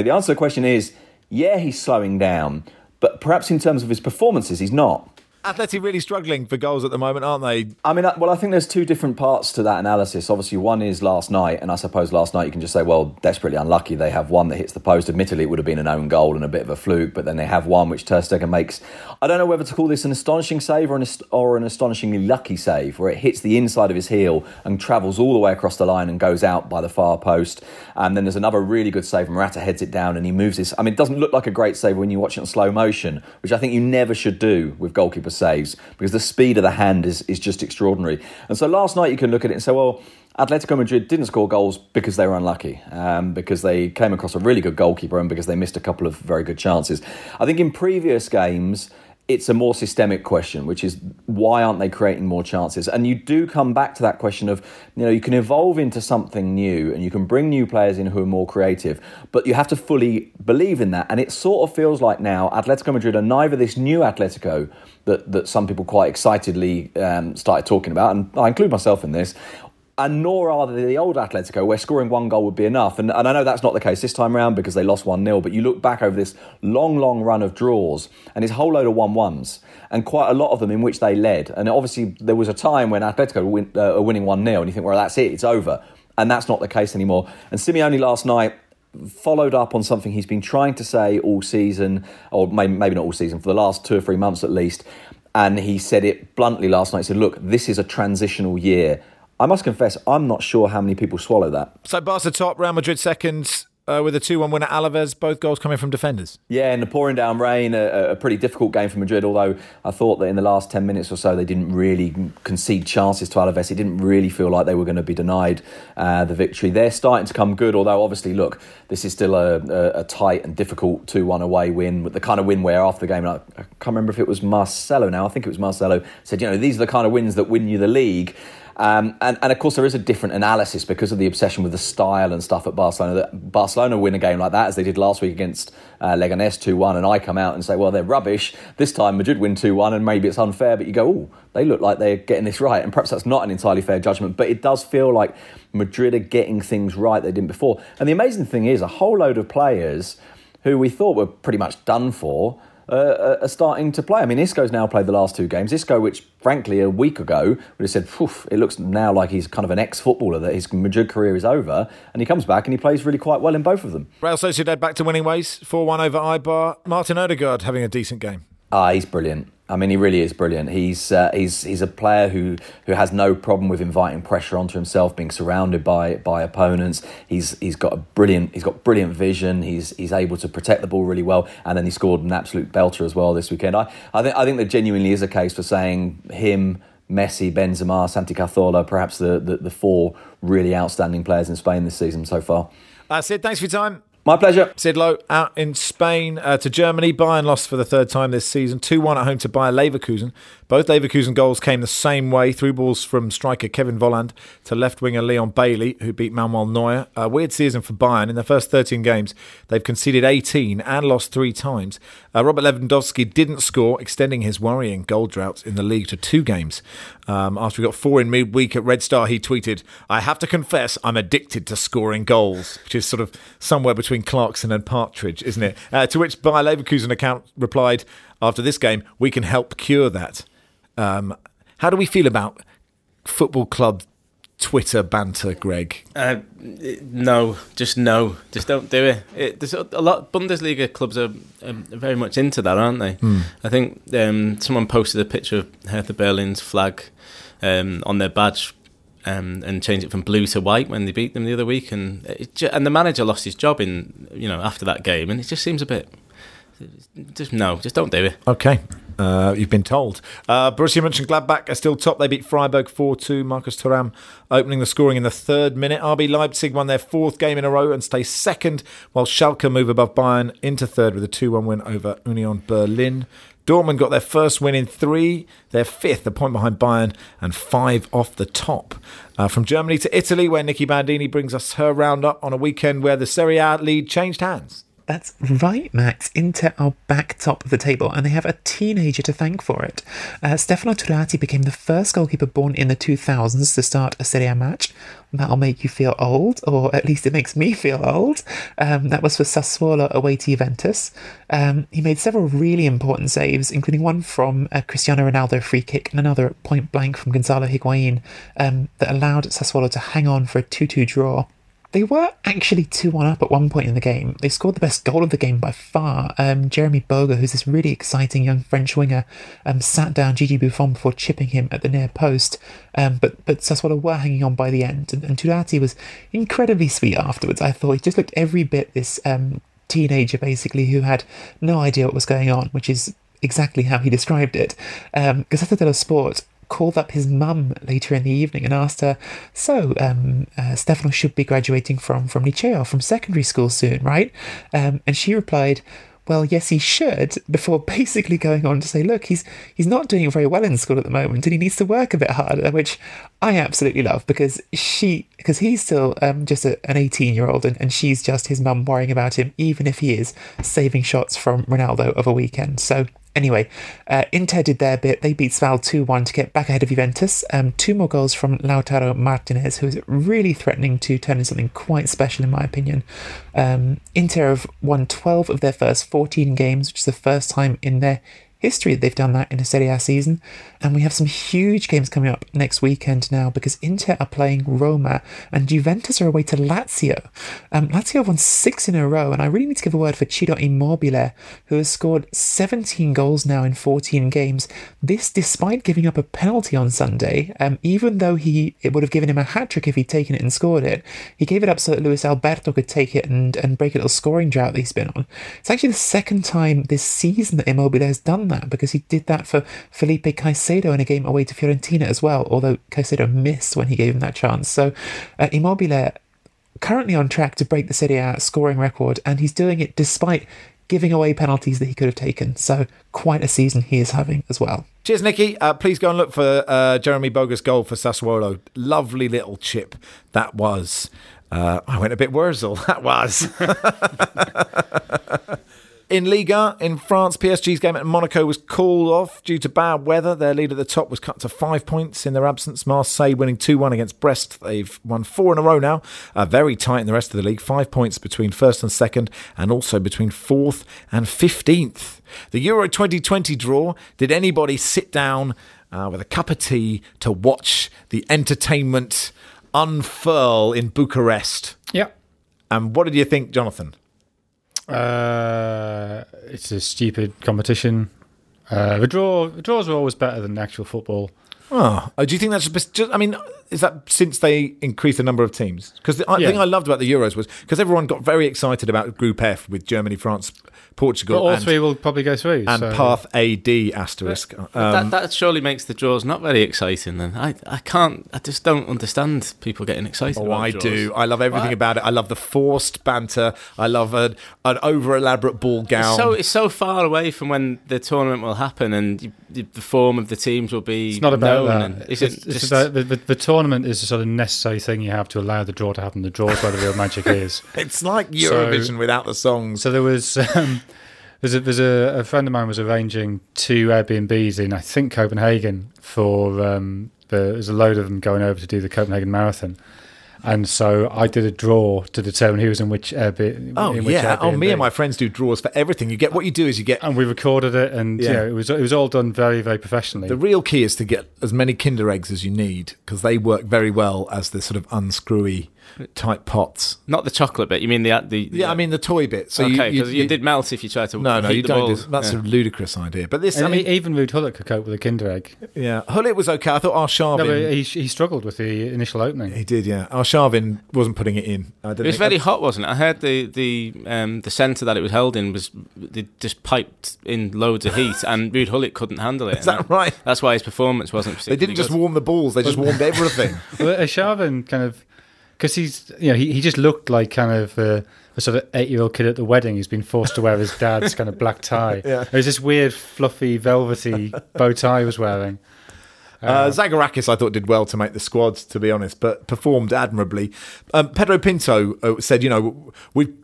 is, yeah, he's slowing down. But perhaps in terms of his performances, he's not. Atleti really struggling for goals at the moment, aren't they? I mean, I think there's two different parts to that analysis. Obviously, one is last night, and I suppose last night you can just say, well, desperately unlucky. They have one that hits the post. Admittedly, it would have been an own goal and a bit of a fluke, but then they have one which Ter Stegen makes. I don't know whether to call this an astonishing save or an astonishingly lucky save, where it hits the inside of his heel and travels all the way across the line and goes out by the far post. And then there's another really good save, and Morata heads it down and he moves this. I mean, it doesn't look like a great save when you watch it in slow motion, which I think you never should do with goalkeeper saves, because the speed of the hand is just extraordinary. And so last night you can look at it and say, well, Atletico Madrid didn't score goals because they were unlucky, because they came across a really good goalkeeper and because they missed a couple of very good chances. I think in previous games, it's a more systemic question, which is why aren't they creating more chances? And you do come back to that question of, you can evolve into something new and you can bring new players in who are more creative, but you have to fully believe in that. And it sort of feels like now Atletico Madrid are neither this new Atletico that some people quite excitedly started talking about, and I include myself in this, and nor are they the old Atletico, where scoring one goal would be enough. And I know that's not the case this time round because they lost 1-0, but you look back over this long run of draws and this whole load of 1-1s, and quite a lot of them in which they led. And obviously there was a time when Atletico are winning 1-0 and you think, well, that's it, it's over. And that's not the case anymore. And Simeone last night followed up on something he's been trying to say all season, or maybe not all season, for the last 2 or 3 months at least. And he said it bluntly last night. He said, look, this is a transitional year. I must confess, I'm not sure how many people swallow that. So Barca top, Real Madrid second, with a 2-1 win at Alaves, both goals coming from defenders. Yeah, in the pouring down rain, a pretty difficult game for Madrid, although I thought that in the last 10 minutes or so they didn't really concede chances to Alaves. It didn't really feel like they were going to be denied the victory. They're starting to come good, although obviously, look, this is still a tight and difficult 2-1 away win, the kind of win where after the game, I can't remember if it was Marcelo now, I think it was Marcelo, said, these are the kind of wins that win you the league. And of course there is a different analysis because of the obsession with the style and stuff at Barcelona. That Barcelona win a game like that as they did last week against Leganés 2-1, and I come out and say, well, they're rubbish. This time Madrid win 2-1 and maybe it's unfair, but you go, oh, they look like they're getting this right, and perhaps that's not an entirely fair judgment, but it does feel like Madrid are getting things right they didn't before. And the amazing thing is a whole load of players who we thought were pretty much done for are starting to play. I mean, Isco's now played the last 2 games. Isco, which frankly a week ago would have said, it looks now like he's kind of an ex-footballer, that his Madrid career is over, and he comes back and he plays really quite well in both of them. Real Sociedad back to winning ways, 4-1 over Eibar. Martin Odegaard having a decent game. He's brilliant. I mean, he really is brilliant. He's a player who has no problem with inviting pressure onto himself, being surrounded by opponents. He's got brilliant vision. He's able to protect the ball really well, and then he scored an absolute belter as well this weekend. I think there genuinely is a case for saying him, Messi, Benzema, Santi Cazorla, perhaps the four really outstanding players in Spain this season so far. Sid, thanks for your time. My pleasure. Sid Lowe out in Spain to Germany. Bayern lost for the third time this season. 2-1 at home to Bayer Leverkusen. Both Leverkusen goals came the same way. Through balls from striker Kevin Volland to left winger Leon Bailey, who beat Manuel Neuer. A weird season for Bayern. In their first 13 games, they've conceded 18 and lost 3 times. Robert Lewandowski didn't score, extending his worrying goal drought in the league to 2 games. After he got 4 in midweek at Red Star, he tweeted, "I have to confess I'm addicted to scoring goals," which is sort of somewhere between Clarkson and Partridge, isn't it? To which Bayer Leverkusen account replied, after this game, "We can help cure that." How do we feel about football club Twitter banter, Greg? No. Just don't do it. There's a lot. Bundesliga clubs are very much into that, aren't they? I think someone posted a picture of Hertha Berlin's flag on their badge and changed it from blue to white when they beat them the other week, and the manager lost his job after that game, and it just seems a bit. Just don't do it. Okay. You've been told. Borussia Mönchengladbach are still top. They beat Freiburg 4-2. Marcus Thuram opening the scoring in the 3rd minute. RB Leipzig won their 4th game in a row and stay 2nd, while Schalke move above Bayern into 3rd with a 2-1 win over Union Berlin. Dortmund got their first win in 3. They're 5th, a point behind Bayern and 5 off the top. From Germany to Italy, where Nikki Bandini brings us her roundup on a weekend where the Serie A lead changed hands. That's right, Max. Inter are back top of the table, and they have a teenager to thank for it. Stefano Turati became the first goalkeeper born in the 2000s to start a Serie A match. That'll make you feel old, or at least it makes me feel old. That was for Sassuolo away to Juventus. He made several really important saves, including one from a Cristiano Ronaldo free kick and another at point blank from Gonzalo Higuain that allowed Sassuolo to hang on for a 2-2 draw. They were actually 2-1 up at one point in the game. They scored the best goal of the game by far. Jeremy Boga, who's this really exciting young French winger, sat down Gigi Buffon before chipping him at the near post. But Sassuolo were hanging on by the end. And Turati was incredibly sweet afterwards. I thought he just looked every bit this teenager, basically, who had no idea what was going on, which is exactly how he described it. Gazzetta dello Sport called up his mum later in the evening and asked her, Stefano should be graduating from Liceo, from secondary school soon, right? And she replied, well, yes, he should, before basically going on to say, look, he's not doing very well in school at the moment and he needs to work a bit harder, which I absolutely love because he's still just an 18-year-old and she's just his mum worrying about him, even if he is saving shots from Ronaldo of a weekend. So anyway, Inter did their bit. They beat Spal 2-1 to get back ahead of Juventus. 2 more goals from Lautaro Martinez, who is really threatening to turn into something quite special, in my opinion. Inter have won 12 of their first 14 games, which is the first time in their history that they've done that in a Serie A season. And we have some huge games coming up next weekend now because Inter are playing Roma and Juventus are away to Lazio. Lazio have won 6 in a row, and I really need to give a word for Ciro Immobile, who has scored 17 goals now in 14 games. This despite giving up a penalty on Sunday, even though it would have given him a hat-trick if he'd taken it and scored it. He gave it up so that Luis Alberto could take it and break a little scoring drought that he's been on. It's actually the second time this season that Immobile has done that, because he did that for Felipe Caicedo in a game away to Fiorentina as well, although Caicedo missed when he gave him that chance. So Immobile currently on track to break the Serie A scoring record, and he's doing it despite giving away penalties that he could have taken. So quite a season he is having as well. Cheers, Nicky. Please go and look for Jeremy Boga's goal for Sassuolo. Lovely little chip that was. I went a bit Wurzel. That was. In Liga, in France, PSG's game at Monaco was called off due to bad weather. Their lead at the top was cut to 5 points in their absence. Marseille winning 2-1 against Brest. They've won 4 in a row now. Very tight in the rest of the league. 5 points between first and second, and also between 4th and 15th. The Euro 2020 draw. Did anybody sit down with a cup of tea to watch the entertainment unfurl in Bucharest? Yep. And what did you think, Jonathan? It's a stupid competition. The draws are always better than actual football. Oh, do you think that's just? I mean, is that since they increased the number of teams? Because the thing I loved about the Euros was because everyone got very excited about Group F with Germany, France, Portugal. But all three will probably go through. And so. path AD asterisk. That surely makes the draws not very exciting. Then I just don't understand people getting excited. Oh, about I draws. do. I love everything about it. I love the forced banter. I love an over elaborate ball gown. It's so far away from when the tournament will happen, and the form of the teams will be. It's not about known. that. It's about the tournament is a sort of necessary thing you have to allow the draw to happen. The draw is where the real magic is. It's like Eurovision without the songs. So there was there's a friend of mine was arranging 2 Airbnbs in I think Copenhagen for there's a load of them going over to do the Copenhagen Marathon. And so I did a draw to determine who was in which Airbnb. Me and my friends do draws for everything. You get what you do is you get, and we recorded it, and it was all done very, very professionally. The real key is to get as many Kinder eggs as you need because they work very well as the sort of unscrewy type pots. Not the chocolate bit. You mean the I mean the toy bit. So okay, because you did melt if you tried to. No, heat you the don't. balls. That's a ludicrous idea. But this, even Ruud Gullit could cope with a Kinder egg. Yeah, Gullit was okay. I thought Arshavin. No, but he struggled with the initial opening. He did, yeah. Arshavin wasn't putting it in. It was very hot, wasn't it? I heard the centre that it was held in was they just piped in loads of heat, and Ruud Gullit couldn't handle it. Is that right? That's why his performance wasn't. They didn't just warm the balls; they just warmed everything. Well, Arshavin kind of. Because he just looked like kind of a sort of 8-year-old kid at the wedding who's been forced to wear his dad's kind of black tie. Yeah. It was this weird, fluffy, velvety bow tie he was wearing. Zagorakis, I thought, did well to make the squads, to be honest, but performed admirably. Pedro Pinto said, we've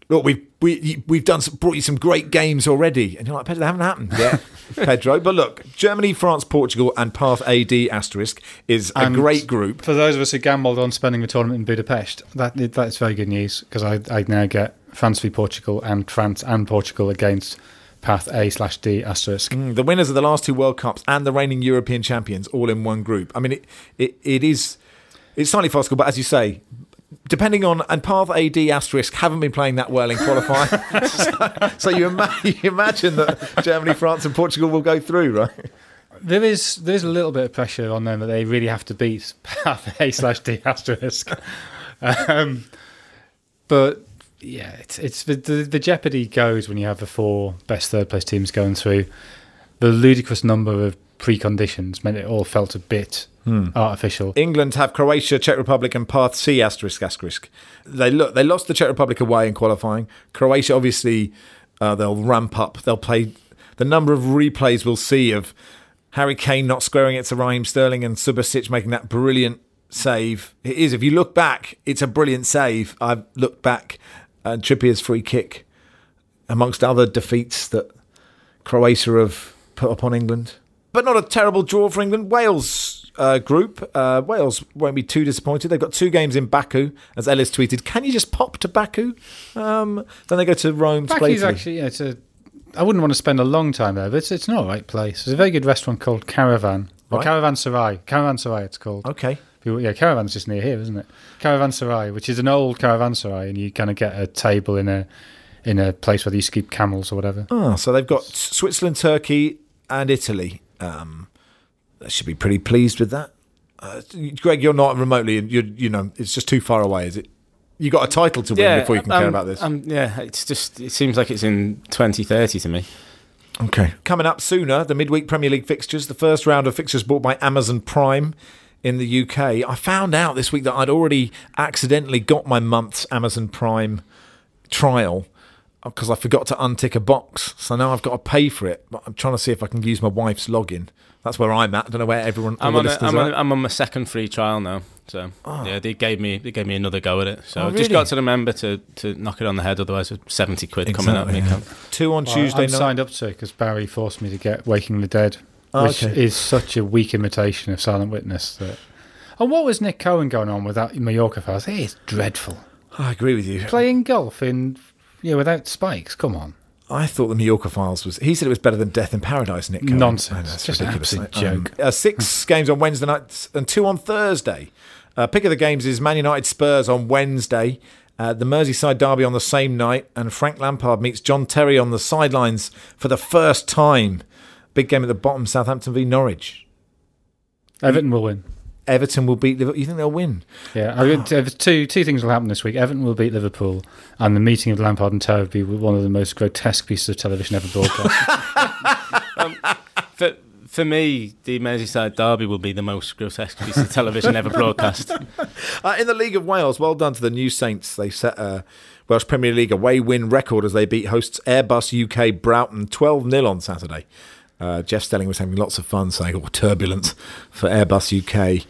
brought you some great games already, and you're like, Pedro, they haven't happened yet, Pedro. But look, Germany, France, Portugal, and path AD asterisk is a great group. For those of us who gambled on spending the tournament in Budapest, that's very good news because I now get France v Portugal and France and Portugal against path A/D asterisk. The winners of the last 2 World Cups and the reigning European champions all in one group. I mean, it's slightly farcical, but as you say, depending on, and path AD asterisk haven't been playing that well in qualifying. so you imagine that Germany, France and Portugal will go through, right? There's a little bit of pressure on them that they really have to beat path A/D asterisk. But yeah, it's the jeopardy goes when you have the 4 best third place teams going through. The ludicrous number of preconditions meant it all felt a bit artificial. England have Croatia, Czech Republic and path C asterisk. They lost the Czech Republic away in qualifying. Croatia, obviously, they'll ramp up. They'll play the number of replays we'll see of Harry Kane not squaring it to Raheem Sterling and Subasic making that brilliant save. It is, if you look back, it's a brilliant save. I've looked back at Trippier's free kick amongst other defeats that Croatia have put upon England. But not a terrible draw for England. Wales group. Wales won't be too disappointed. They've got 2 games in Baku, as Ellis tweeted. Can you just pop to Baku? Then they go to Rome to play Baku's actually, I wouldn't want to spend a long time there, but it's an all right place. There's a very good restaurant called Caravan. Or Right. Caravanserai. Caravanserai it's called. Okay. Caravan's just near here, isn't it? Caravanserai, which is an old caravanserai, and you kind of get a table in a place where they used to keep camels or whatever. Oh, so they've got Switzerland, Turkey and Italy. They should be pretty pleased with that. Greg, you're not remotely, it's just too far away, is it? You got a title to win before you can care about this. It seems like it's in 2030 to me. Okay. Coming up sooner, the midweek Premier League fixtures, the first round of fixtures bought by Amazon Prime in the UK. I found out this week that I'd already accidentally got my month's Amazon Prime trial because I forgot to untick a box. So now I've got to pay for it. But I'm trying to see if I can use my wife's login. That's where I'm at. I don't know where everyone. I'm on my second free trial now. So yeah, they gave me another go at it. So I've just got to remember to knock it on the head. Otherwise, with 70 quid coming up. Yeah. 2 on Tuesday I'm night. signed up to it because Barry forced me to get Waking the Dead, which is such a weak imitation of Silent Witness. And what was Nick Cohen going on with that Mallorca Files? It's dreadful. I agree with you. Playing golf without spikes. Come on. I thought the Mallorca Files was. He said it was better than Death in Paradise. Nick Cohen. Nonsense. That's Just an ridiculous. absolute joke. 6 games on Wednesday night and 2 on Thursday. Pick of the games is Man United Spurs on Wednesday. The Merseyside derby on the same night, and Frank Lampard meets John Terry on the sidelines for the first time Big game at the bottom, Southampton v Norwich. Everton will win. Everton will beat Liverpool. You think they'll win? Yeah, two things will happen this week. Everton will beat Liverpool, and the meeting of Lampard and Tower will be one of the most grotesque pieces of television ever broadcast. For me, the Merseyside derby will be the most grotesque piece of television ever broadcast. In the League of Wales, well done to the New Saints. They set a Welsh Premier League away win record as they beat hosts Airbus UK Broughton 12-0 on Saturday. Jeff Stelling was having lots of fun saying, turbulent for Airbus UK.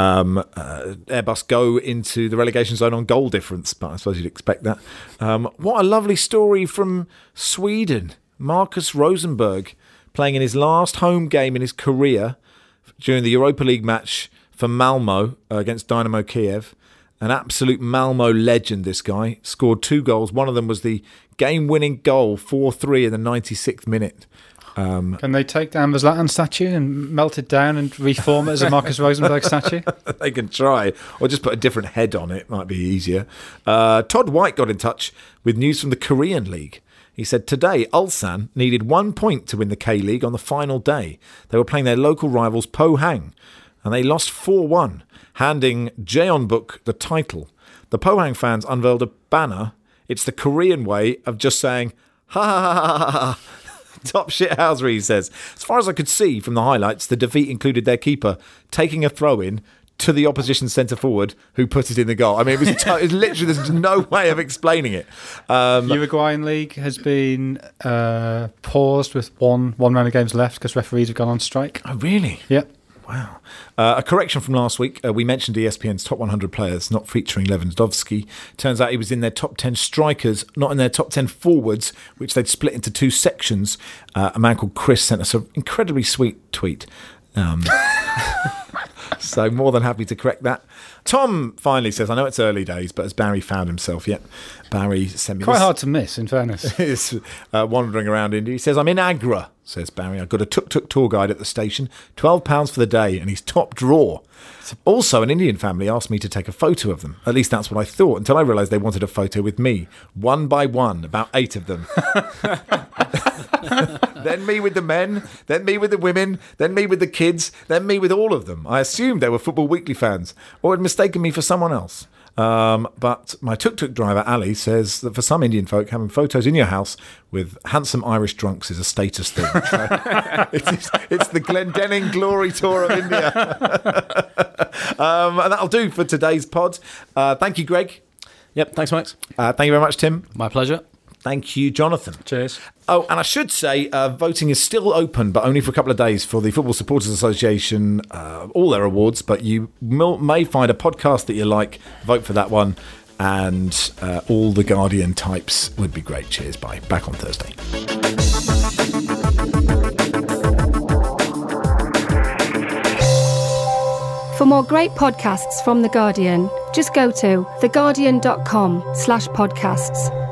Airbus go into the relegation zone on goal difference, but I suppose you'd expect that. What a lovely story from Sweden. Marcus Rosenberg playing in his last home game in his career during the Europa League match for Malmo against Dynamo Kiev. An absolute Malmo legend, this guy. Scored 2 goals. One of them was the game-winning goal, 4-3 in the 96th minute. Can they take down the Zlatan statue and melt it down and reform it as a Marcus Rosenberg statue? They can try, or just put a different head on it. Might be easier. Todd White got in touch with news from the Korean League. He said, today, Ulsan needed 1 point to win the K-League on the final day. They were playing their local rivals Pohang, and they lost 4-1, handing Jeonbuk the title. The Pohang fans unveiled a banner. It's the Korean way of just saying, ha ha ha ha ha. Top shithousery, he says. As far as I could see from the highlights, the defeat included their keeper taking a throw-in to the opposition centre-forward who put it in the goal. I mean, it was literally, there's no way of explaining it. Uruguayan League has been paused with one round of games left because referees have gone on strike. Oh, really? Yep. Wow. A correction from last week. We mentioned ESPN's top 100 players, not featuring Lewandowski. Turns out he was in their top 10 strikers, not in their top 10 forwards, which they'd split into 2 sections. A man called Chris sent us an incredibly sweet tweet. So more than happy to correct that. Tom finally says, I know it's early days, but has Barry found himself yet? Barry sent me quite hard to miss, in fairness. He's wandering around India. He says, I'm in Agra, says Barry. I've got a tuk-tuk tour guide at the station, £12 for the day, and he's top drawer. Also, an Indian family asked me to take a photo of them. At least that's what I thought, until I realised they wanted a photo with me, one by one, about 8 of them. Then me with the men, then me with the women, then me with the kids, then me with all of them. I assumed they were Football Weekly fans, or had mistaken me for someone else. But my tuk-tuk driver, Ali, says that for some Indian folk, having photos in your house with handsome Irish drunks is a status thing. So it's the Glendenning Glory Tour of India. And that'll do for today's pod. Thank you, Greg. Yep, thanks, Max. Thank you very much, Tim. My pleasure. Thank you, Jonathan. Cheers. Oh, and I should say, voting is still open, but only for a couple of days for the Football Supporters Association, all their awards. But you may find a podcast that you like, vote for that one, and all the Guardian types would be great. Cheers, bye. Back on Thursday. For more great podcasts from The Guardian, just go to theguardian.com/podcasts.